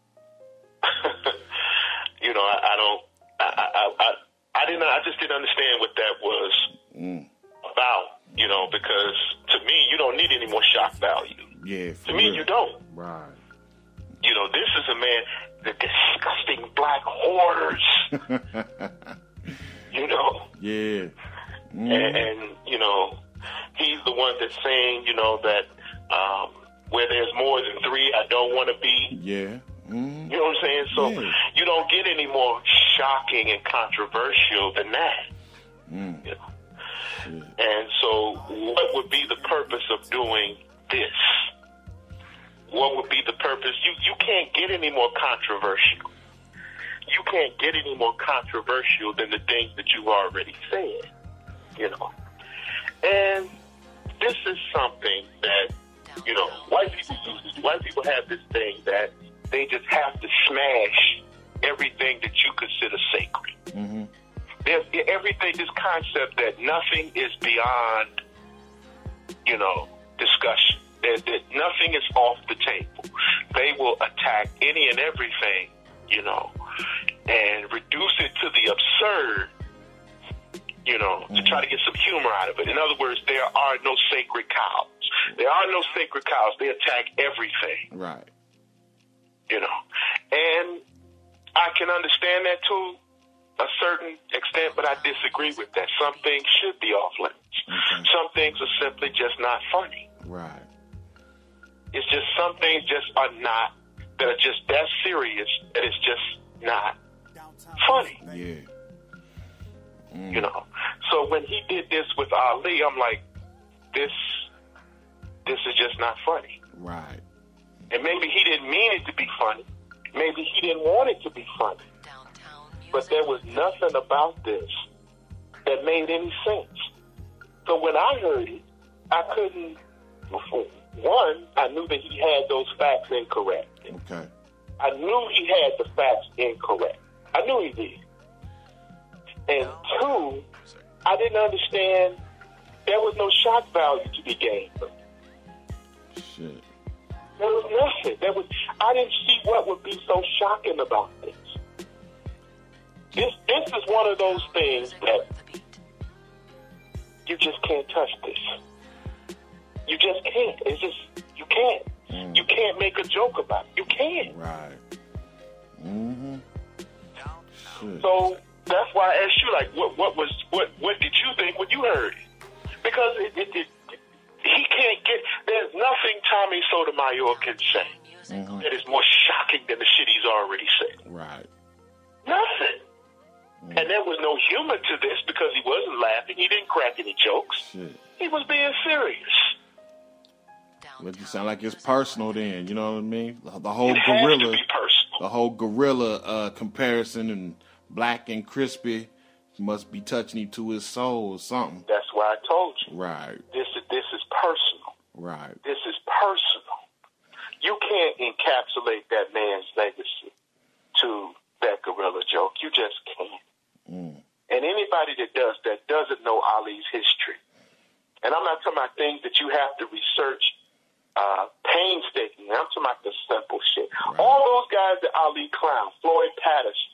[SPEAKER 9] I just didn't understand what that was about, because to me, you don't need any more shock value.
[SPEAKER 8] Yeah,
[SPEAKER 9] to me, you don't.
[SPEAKER 8] Right.
[SPEAKER 9] This is a man, the disgusting black hoarders.
[SPEAKER 8] Yeah.
[SPEAKER 9] And he's the one that's saying, that where there's more than three, I don't want to be.
[SPEAKER 8] Yeah.
[SPEAKER 9] You know what I'm saying? So you don't get any more shocking and controversial than that. And so what would be the purpose of doing this? What would be the purpose? You can't get any more controversial. You can't get any more controversial than the things that you've already said. And this is something that, white people use this. White people have this thing that they just have to smash everything that you consider sacred. There's everything, this concept that nothing is beyond, discussion. That nothing is off the table. They will attack any and everything, and reduce it to the absurd, to try to get some humor out of it. In other words, there are no sacred cows. There are no sacred cows. They attack everything.
[SPEAKER 8] Right.
[SPEAKER 9] And I can understand that to a certain extent, but I disagree with that. Some things should be off limits. Some things are simply just not funny.
[SPEAKER 8] Right.
[SPEAKER 9] It's just some things just are not, that are just that serious that it's just not funny.
[SPEAKER 8] Yeah.
[SPEAKER 9] So when he did this with Ali, I'm like, this is just not funny.
[SPEAKER 8] Right.
[SPEAKER 9] And maybe he didn't mean it to be funny. Maybe he didn't want it to be funny. But there was nothing about this that made any sense. So when I heard it, I couldn't, one, I knew that he had those facts incorrect.
[SPEAKER 8] Okay.
[SPEAKER 9] I knew he had the facts incorrect. I knew he did. And two, I didn't understand there was no shock value to be gained.
[SPEAKER 8] Shit.
[SPEAKER 9] There was nothing. I didn't see what would be so shocking about this. This is one of those things that you just can't touch this. You just can't. It's just, you can't. You can't make a joke about it. You can't.
[SPEAKER 8] Right. Mm-hmm. Shit.
[SPEAKER 9] So that's why I asked you, like, what did you think when you heard it? Because he can't get. There's nothing Tommy Sotomayor can say that is more shocking than the shit he's already said.
[SPEAKER 8] Right.
[SPEAKER 9] Nothing. And there was no humor to this because he wasn't laughing. He didn't crack any jokes.
[SPEAKER 8] Shit.
[SPEAKER 9] He was being serious.
[SPEAKER 8] But you sound like it's personal then, you know what I mean? The whole
[SPEAKER 9] It has
[SPEAKER 8] gorilla,
[SPEAKER 9] to be personal.
[SPEAKER 8] the whole gorilla comparison and Black and Crispy must be touching him to his soul or something.
[SPEAKER 9] That's why I told you.
[SPEAKER 8] Right.
[SPEAKER 9] This is personal.
[SPEAKER 8] Right.
[SPEAKER 9] This is personal. You can't encapsulate that man's legacy to that gorilla joke. You just can't. And anybody that does that doesn't know Ali's history. And I'm not talking about things that you have to research painstakingly. I'm talking about the simple shit. Right. All those guys that Ali clowned, Floyd Patterson,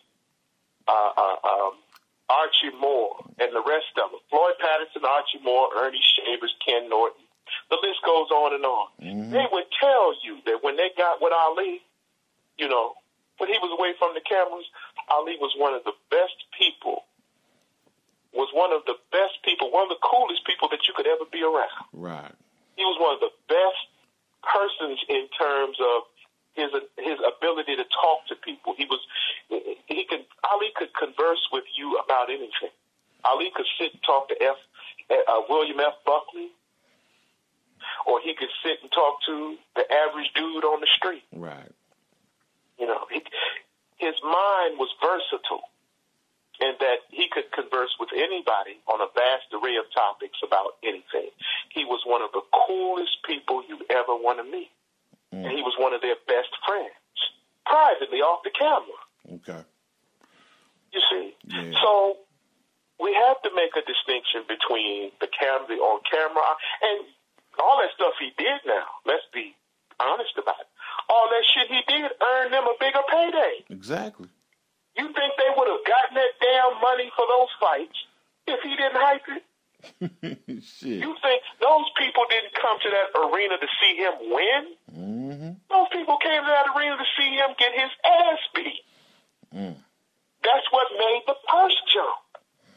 [SPEAKER 9] Archie Moore, and the rest of them. Floyd Patterson, Archie Moore, Ernie Shavers, Ken Norton. The list goes on and on. They would tell you that when they got with Ali, you know, when he was away from the cameras, Ali was one of the best people, one of the coolest people that you could ever be around.
[SPEAKER 8] Right.
[SPEAKER 9] He was one of the best persons in terms of his ability to talk to people. Ali could converse with you about anything. Ali could sit and talk to William F. Buckley, or he could sit and talk to the average dude on the street.
[SPEAKER 8] Right.
[SPEAKER 9] You know, his mind was versatile, and that he could converse with anybody on a vast array of topics about anything. He was one of the coolest people you ever want to meet. And he was one of their best friends, privately off the camera.
[SPEAKER 8] Okay.
[SPEAKER 9] You see?
[SPEAKER 8] Yeah.
[SPEAKER 9] So we have to make a distinction between the camera, on camera, and all that stuff he did now. Let's be honest about it. All that shit he did earned them a bigger payday.
[SPEAKER 8] Exactly.
[SPEAKER 9] You think they would have gotten that damn money for those fights if he didn't hype it?
[SPEAKER 8] Shit.
[SPEAKER 9] You think those people didn't come to that arena to see him win? Those people came to that arena to see him get his ass beat. That's what made the purse jump.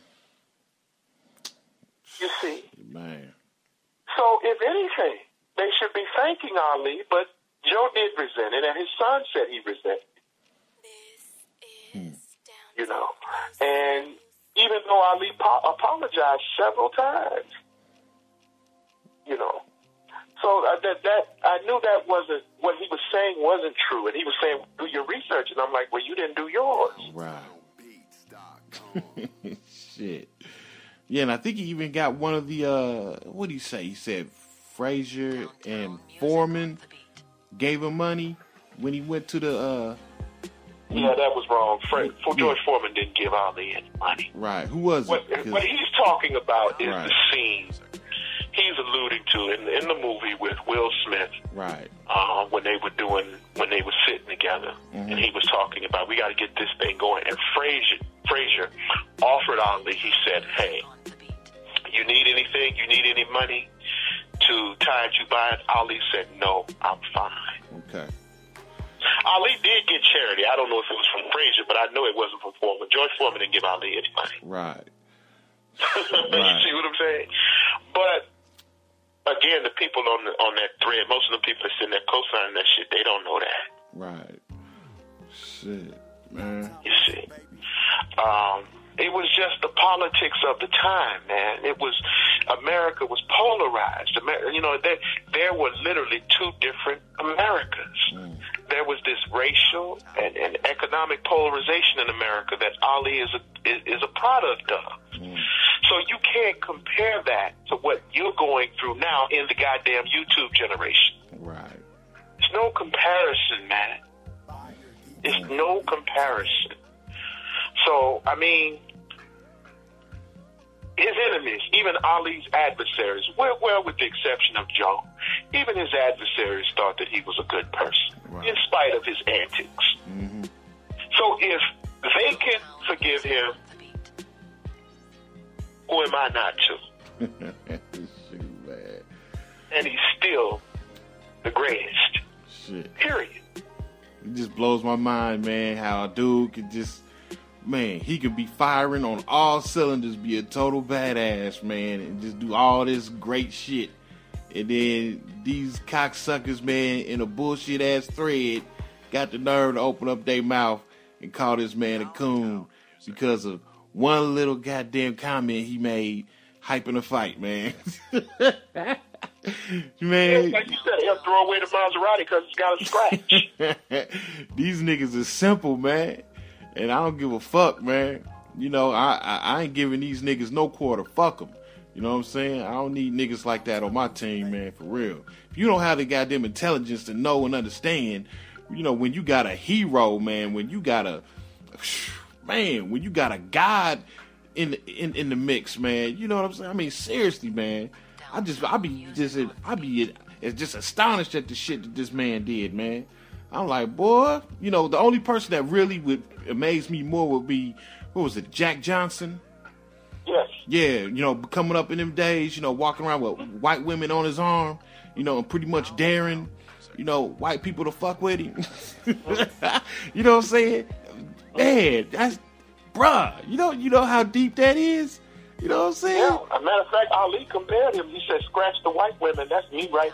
[SPEAKER 9] You see?
[SPEAKER 8] Man.
[SPEAKER 9] So, if anything, they should be thanking Ali, but Joe did resent it, and his son said he resented it. You know? And even though Ali apologized several times, you know. So that I knew that wasn't, what he was saying wasn't true. And he was saying, do your research. And I'm like, well, you didn't do yours.
[SPEAKER 8] Right. Shit. Yeah, and I think he even got one of the, what did he say? He said Frazier and Foreman gave him money when he went to the,
[SPEAKER 9] yeah, that was wrong. George Foreman didn't give Ali any money.
[SPEAKER 8] Right. Who was it?
[SPEAKER 9] What he's talking about is
[SPEAKER 8] right.
[SPEAKER 9] the scene he's alluding to in the movie with Will Smith.
[SPEAKER 8] Right.
[SPEAKER 9] When they were sitting together, and he was talking about, we got to get this thing going. And Frazier offered Ali. He said, "Hey, you need anything? You need any money to tide you by?" Ali said, "No, I'm fine."
[SPEAKER 8] Okay.
[SPEAKER 9] Ali did get charity. I don't know if it was from Frazier, but I know it wasn't from Foreman. George Foreman didn't give Ali any money.
[SPEAKER 8] Right.
[SPEAKER 9] You see what I'm saying? But again, the people on that thread, most of the people that sitting there co-signing that shit, they don't know that.
[SPEAKER 8] Right. Shit, man.
[SPEAKER 9] You see, it was just the politics of the time, man. It was, America was polarized. You know, there were literally two different Americas. There was this racial and economic polarization in America that Ali is a product of. So you can't compare that to what you're going through now in the goddamn YouTube generation.
[SPEAKER 8] Right.
[SPEAKER 9] There's no comparison, man. It's no comparison. So, I mean, his enemies, even Ali's adversaries, well, with the exception of Joe, even his adversaries thought that he was a good person, in spite of his antics.
[SPEAKER 8] Mm-hmm.
[SPEAKER 9] So if they can forgive him, who am I not to?
[SPEAKER 8] Shoot, man.
[SPEAKER 9] And he's still the greatest.
[SPEAKER 8] Shit.
[SPEAKER 9] Period.
[SPEAKER 8] It just blows my mind, man, how a dude can just, man, he can be firing on all cylinders, be a total badass, man, and just do all this great shit. And then these cocksuckers, man, in a bullshit ass thread, got the nerve to open up their mouth and call this man a coon because of one little goddamn comment he made hyping a fight, man. Man,
[SPEAKER 9] like you said, he'll throw away the Maserati because it's got a scratch.
[SPEAKER 8] These niggas is simple, man, and I don't give a fuck, man. You know, I ain't giving these niggas no quarter. Fuck them. You know what I'm saying? I don't need niggas like that on my team, man, for real. If you don't have the goddamn intelligence to know and understand, you know, when you got a hero, man, when you got a when you got a god in the mix, man, you know what I'm saying? I mean, seriously, man. I be just astonished at the shit that this man did, man. I'm like, boy, you know, the only person that really would amaze me more would be, what was it, Jack Johnson?
[SPEAKER 9] Yes.
[SPEAKER 8] Yeah, you know, coming up in them days, you know, walking around with white women on his arm, you know, and pretty much daring, you know, white people to fuck with him. You know what I'm saying? Man, that's, bruh, you know how deep that is? You know what I'm saying?
[SPEAKER 9] Yeah, as a matter of fact, Ali compared him. He said, scratch the white women. That's me right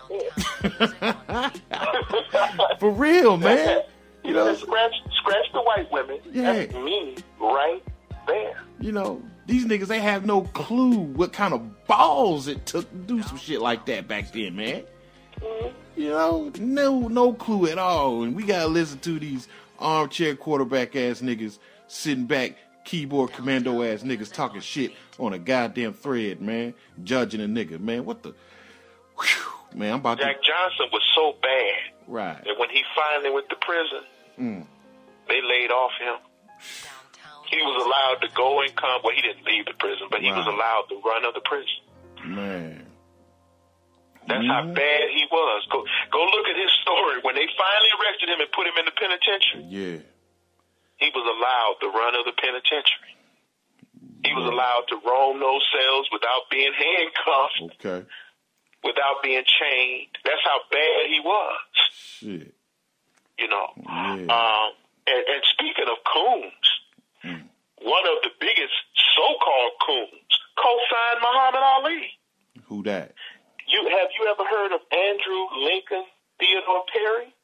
[SPEAKER 9] there.
[SPEAKER 8] For real, man.
[SPEAKER 9] You know, scratch the white women.
[SPEAKER 8] Yeah.
[SPEAKER 9] That's me right there.
[SPEAKER 8] You know, these niggas, they have no clue what kind of balls it took to do some shit like that back then, man.
[SPEAKER 9] Mm-hmm.
[SPEAKER 8] You know, no clue at all. And we gotta listen to these armchair quarterback ass niggas sitting back, keyboard commando ass niggas talking shit on a goddamn thread, man. Judging a nigga, man. What the? Whew, man, I'm about
[SPEAKER 9] Jack Johnson was so bad.
[SPEAKER 8] Right.
[SPEAKER 9] That when he finally went to prison, they laid off him. He was allowed to go and come. Well, he didn't leave the prison, but he was allowed the run of the prison.
[SPEAKER 8] Man.
[SPEAKER 9] That's how bad he was. Go look at his story. When they finally arrested him and put him in the penitentiary, he was allowed the run of the penitentiary. He was allowed to roam those cells without being handcuffed, without being chained. That's how bad he was.
[SPEAKER 8] Shit.
[SPEAKER 9] You know. And speaking of coons, one of the biggest so-called coons co-signed Muhammad Ali.
[SPEAKER 8] Who that?
[SPEAKER 9] Have you ever heard of Andrew Lincoln Theodore Perry?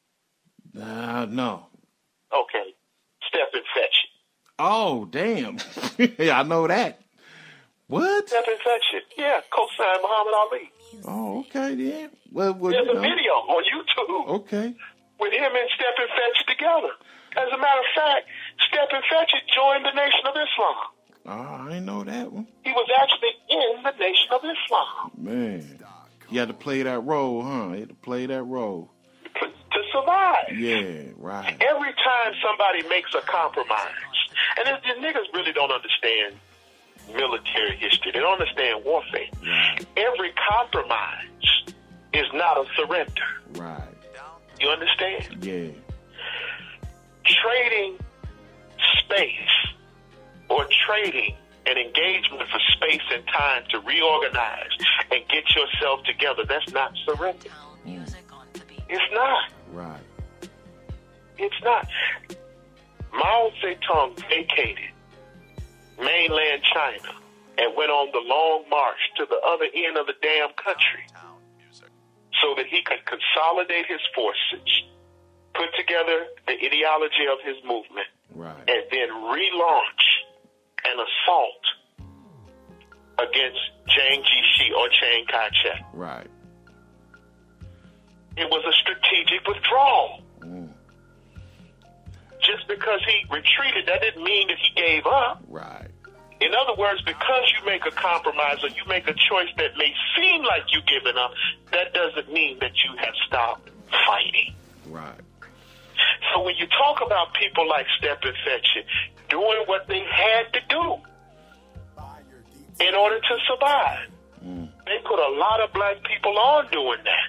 [SPEAKER 8] No.
[SPEAKER 9] Okay. Step and fetch it.
[SPEAKER 8] Oh, damn. Yeah, I know that. What?
[SPEAKER 9] Step and fetch it. Yeah, co-signed Muhammad Ali.
[SPEAKER 8] Oh, okay, then. Well,
[SPEAKER 9] there's a video on YouTube.
[SPEAKER 8] Okay.
[SPEAKER 9] With him and Step and Fetch It together. As a matter of fact, Step and Fetch It joined the Nation of Islam.
[SPEAKER 8] Oh, I didn't know that one.
[SPEAKER 9] He was actually in the Nation of Islam.
[SPEAKER 8] Man. You had to play that role, huh? You had to play that role.
[SPEAKER 9] To survive.
[SPEAKER 8] Yeah, right.
[SPEAKER 9] Every time somebody makes a compromise, and the niggas really don't understand military history. They don't understand warfare.
[SPEAKER 8] Right.
[SPEAKER 9] Every compromise is not a surrender.
[SPEAKER 8] Right.
[SPEAKER 9] You understand?
[SPEAKER 8] Yeah.
[SPEAKER 9] Trading space or trading an engagement for space and time to reorganize and get yourself together, that's not surrender. It's not.
[SPEAKER 8] Right.
[SPEAKER 9] It's not. Mao Zedong vacated mainland China and went on the long march to the other end of the damn country so that he could consolidate his forces, put together the ideology of his movement, and then relaunch an assault against Chiang Kai-shek or Chiang Kai-shek.
[SPEAKER 8] Right.
[SPEAKER 9] It was a strategic withdrawal. Just because he retreated, that didn't mean that he gave up.
[SPEAKER 8] Right.
[SPEAKER 9] In other words, because you make a compromise or you make a choice that may seem like you giving up, that doesn't mean that you have stopped fighting.
[SPEAKER 8] Right.
[SPEAKER 9] So when you talk about people like Stepin Fetchit doing what they had to do in order to survive, they put a lot of black people on doing that.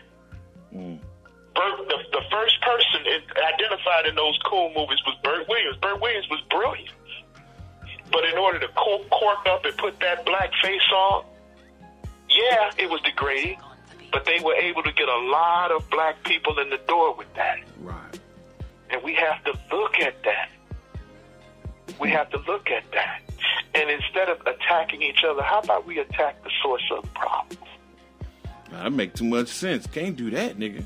[SPEAKER 9] The first person identified in those cool movies was Burt Williams. Burt Williams was brilliant. But in order to cork up and put that black face on, yeah, it was degrading, but they were able to get a lot of black people in the door with that.
[SPEAKER 8] Right.
[SPEAKER 9] And we have to look at that. We have to look at that. And instead of attacking each other, how about we attack the source of the problem?
[SPEAKER 8] That make too much sense. Can't do that, nigga.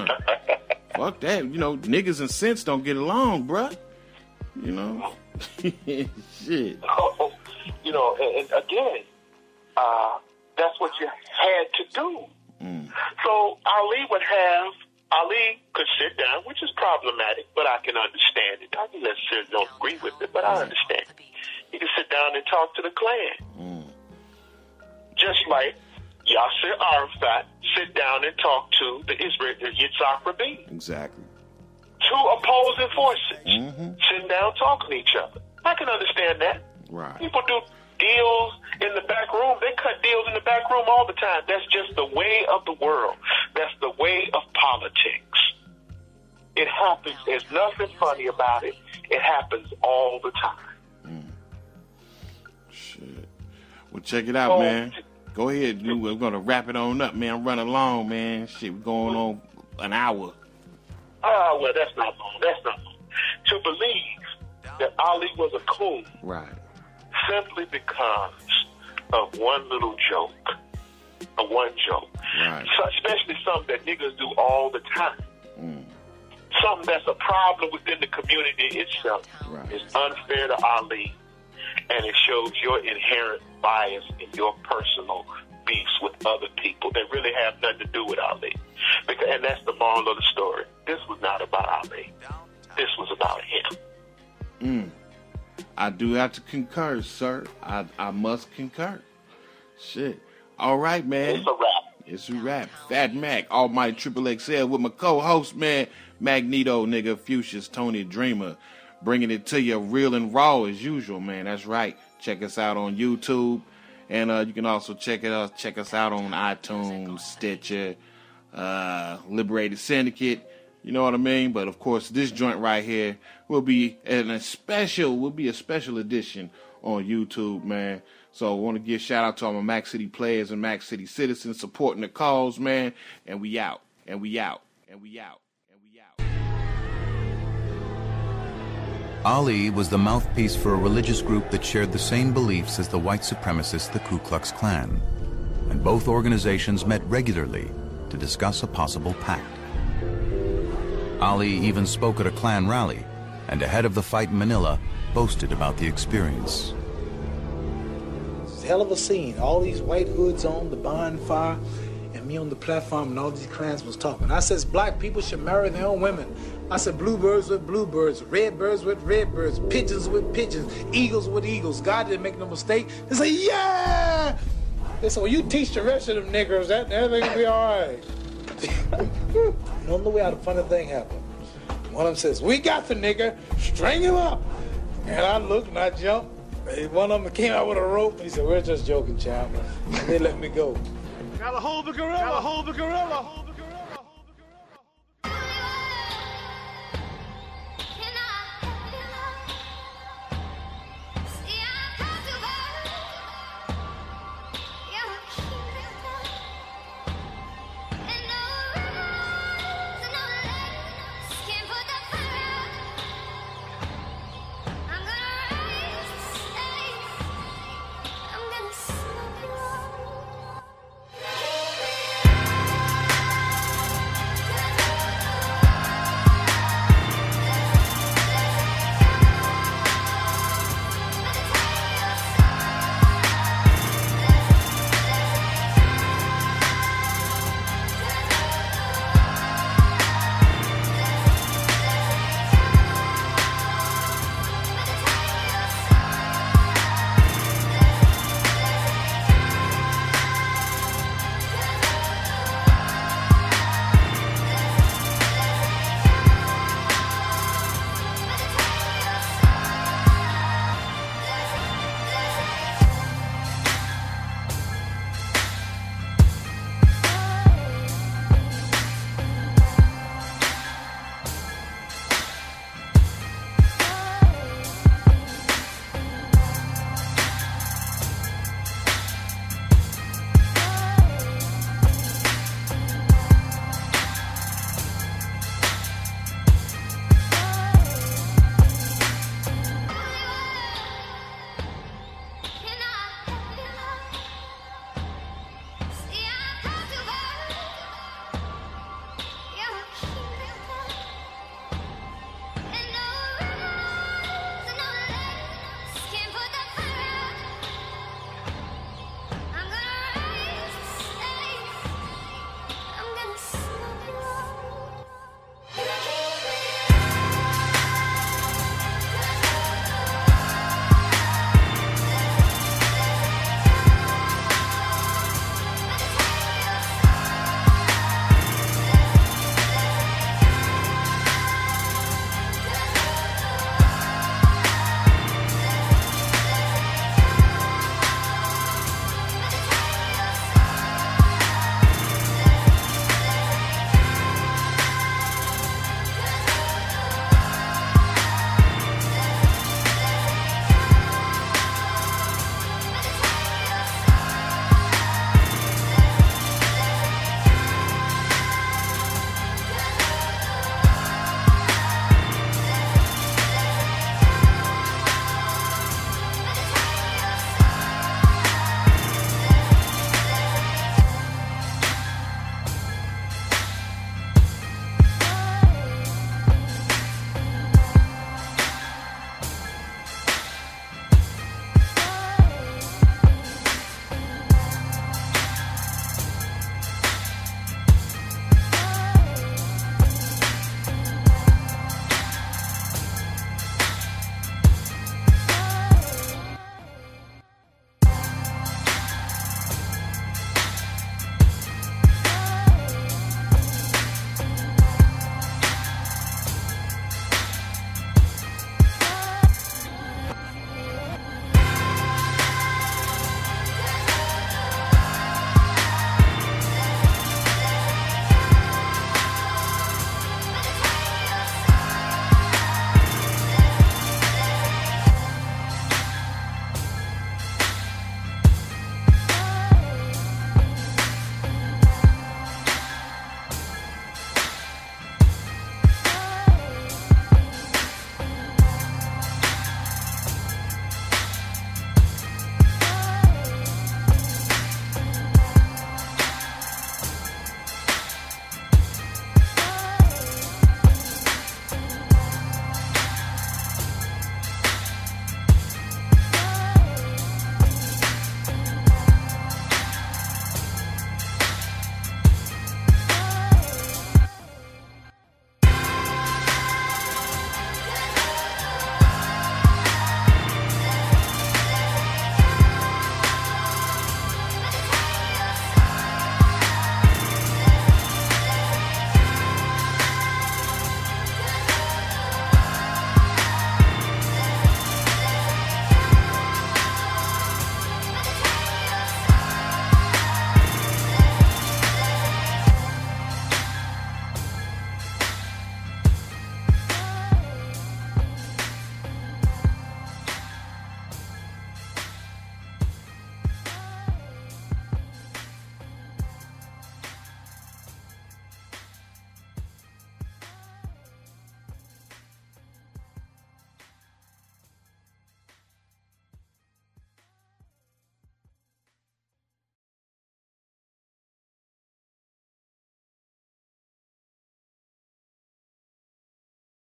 [SPEAKER 8] Fuck that. You know, niggas and sense don't get along, bruh. You know? Shit.
[SPEAKER 9] Oh, you know, and again, that's what you had to do. So Ali could sit down, which is problematic, but I can understand it. I don't necessarily don't agree with it, but I understand it. He could sit down and talk to the Klan. Just like Yasser Arafat sit down and talk to the Yitzhak Rabin.
[SPEAKER 8] Exactly.
[SPEAKER 9] Two opposing forces sitting down talking to each other. I can understand that.
[SPEAKER 8] Right.
[SPEAKER 9] People do deals in the back room. They cut deals in the back room all the time. That's just the way of the world. That's the way of politics. It happens. There's nothing funny about it. It happens all the time.
[SPEAKER 8] Shit. Well, check it out, man. Go ahead, dude. We're going to wrap it on up, man. I'm running long, man. Shit, we're going on an hour.
[SPEAKER 9] Oh, well, that's not long. That's not long. To believe that Ali was a coon.
[SPEAKER 8] Right.
[SPEAKER 9] Simply because of one little joke. One joke.
[SPEAKER 8] Right.
[SPEAKER 9] So, especially something that niggas do all the time. Something that's a problem within the community itself.
[SPEAKER 8] Right.
[SPEAKER 9] Is unfair to Ali. And it shows your inherent bias in your personal beefs with other people that really have nothing to do with Ali. And that's the moral of the story. This was not about Ali. This was about him.
[SPEAKER 8] I do have to concur, sir. I must concur. Shit. All right, man.
[SPEAKER 9] It's a wrap.
[SPEAKER 8] It's a wrap. Fat Mac, Almighty Triple XL with my co-host, man, Magneto, nigga, Fuchsia's Tony Dreamer. Bringing it to you real and raw as usual, man. That's right. Check us out on YouTube. And you can also check us out on iTunes, Stitcher, Liberated Syndicate. You know what I mean? But of course, this joint right here will be a special edition on YouTube, man. So I want to give shout out to all my Mac City players and Mac City citizens supporting the cause, man. And we out. And we out. And we out.
[SPEAKER 10] Ali was the mouthpiece for a religious group that shared the same beliefs as the white supremacists, the Ku Klux Klan, and both organizations met regularly to discuss a possible pact. Ali even spoke at a Klan rally, and ahead of the fight in Manila, boasted about the experience.
[SPEAKER 11] It's a hell of a scene. All these white hoods on, the bonfire, and me on the platform, and all these Klansmen was talking. I says black people should marry their own women. I said bluebirds with bluebirds, red birds with red birds, pigeons with pigeons, eagles with eagles. God didn't make no mistake. They say, yeah! They said, well, you teach the rest of them niggers that, and everything will be all right. And on the way out, a funny thing happened. One of them says, we got the nigger, string him up. And I looked and I jumped. One of them came out with a rope. He said, we're just joking, child. And they let me go.
[SPEAKER 4] Gotta hold the gorilla, hold the gorilla, hold the gorilla.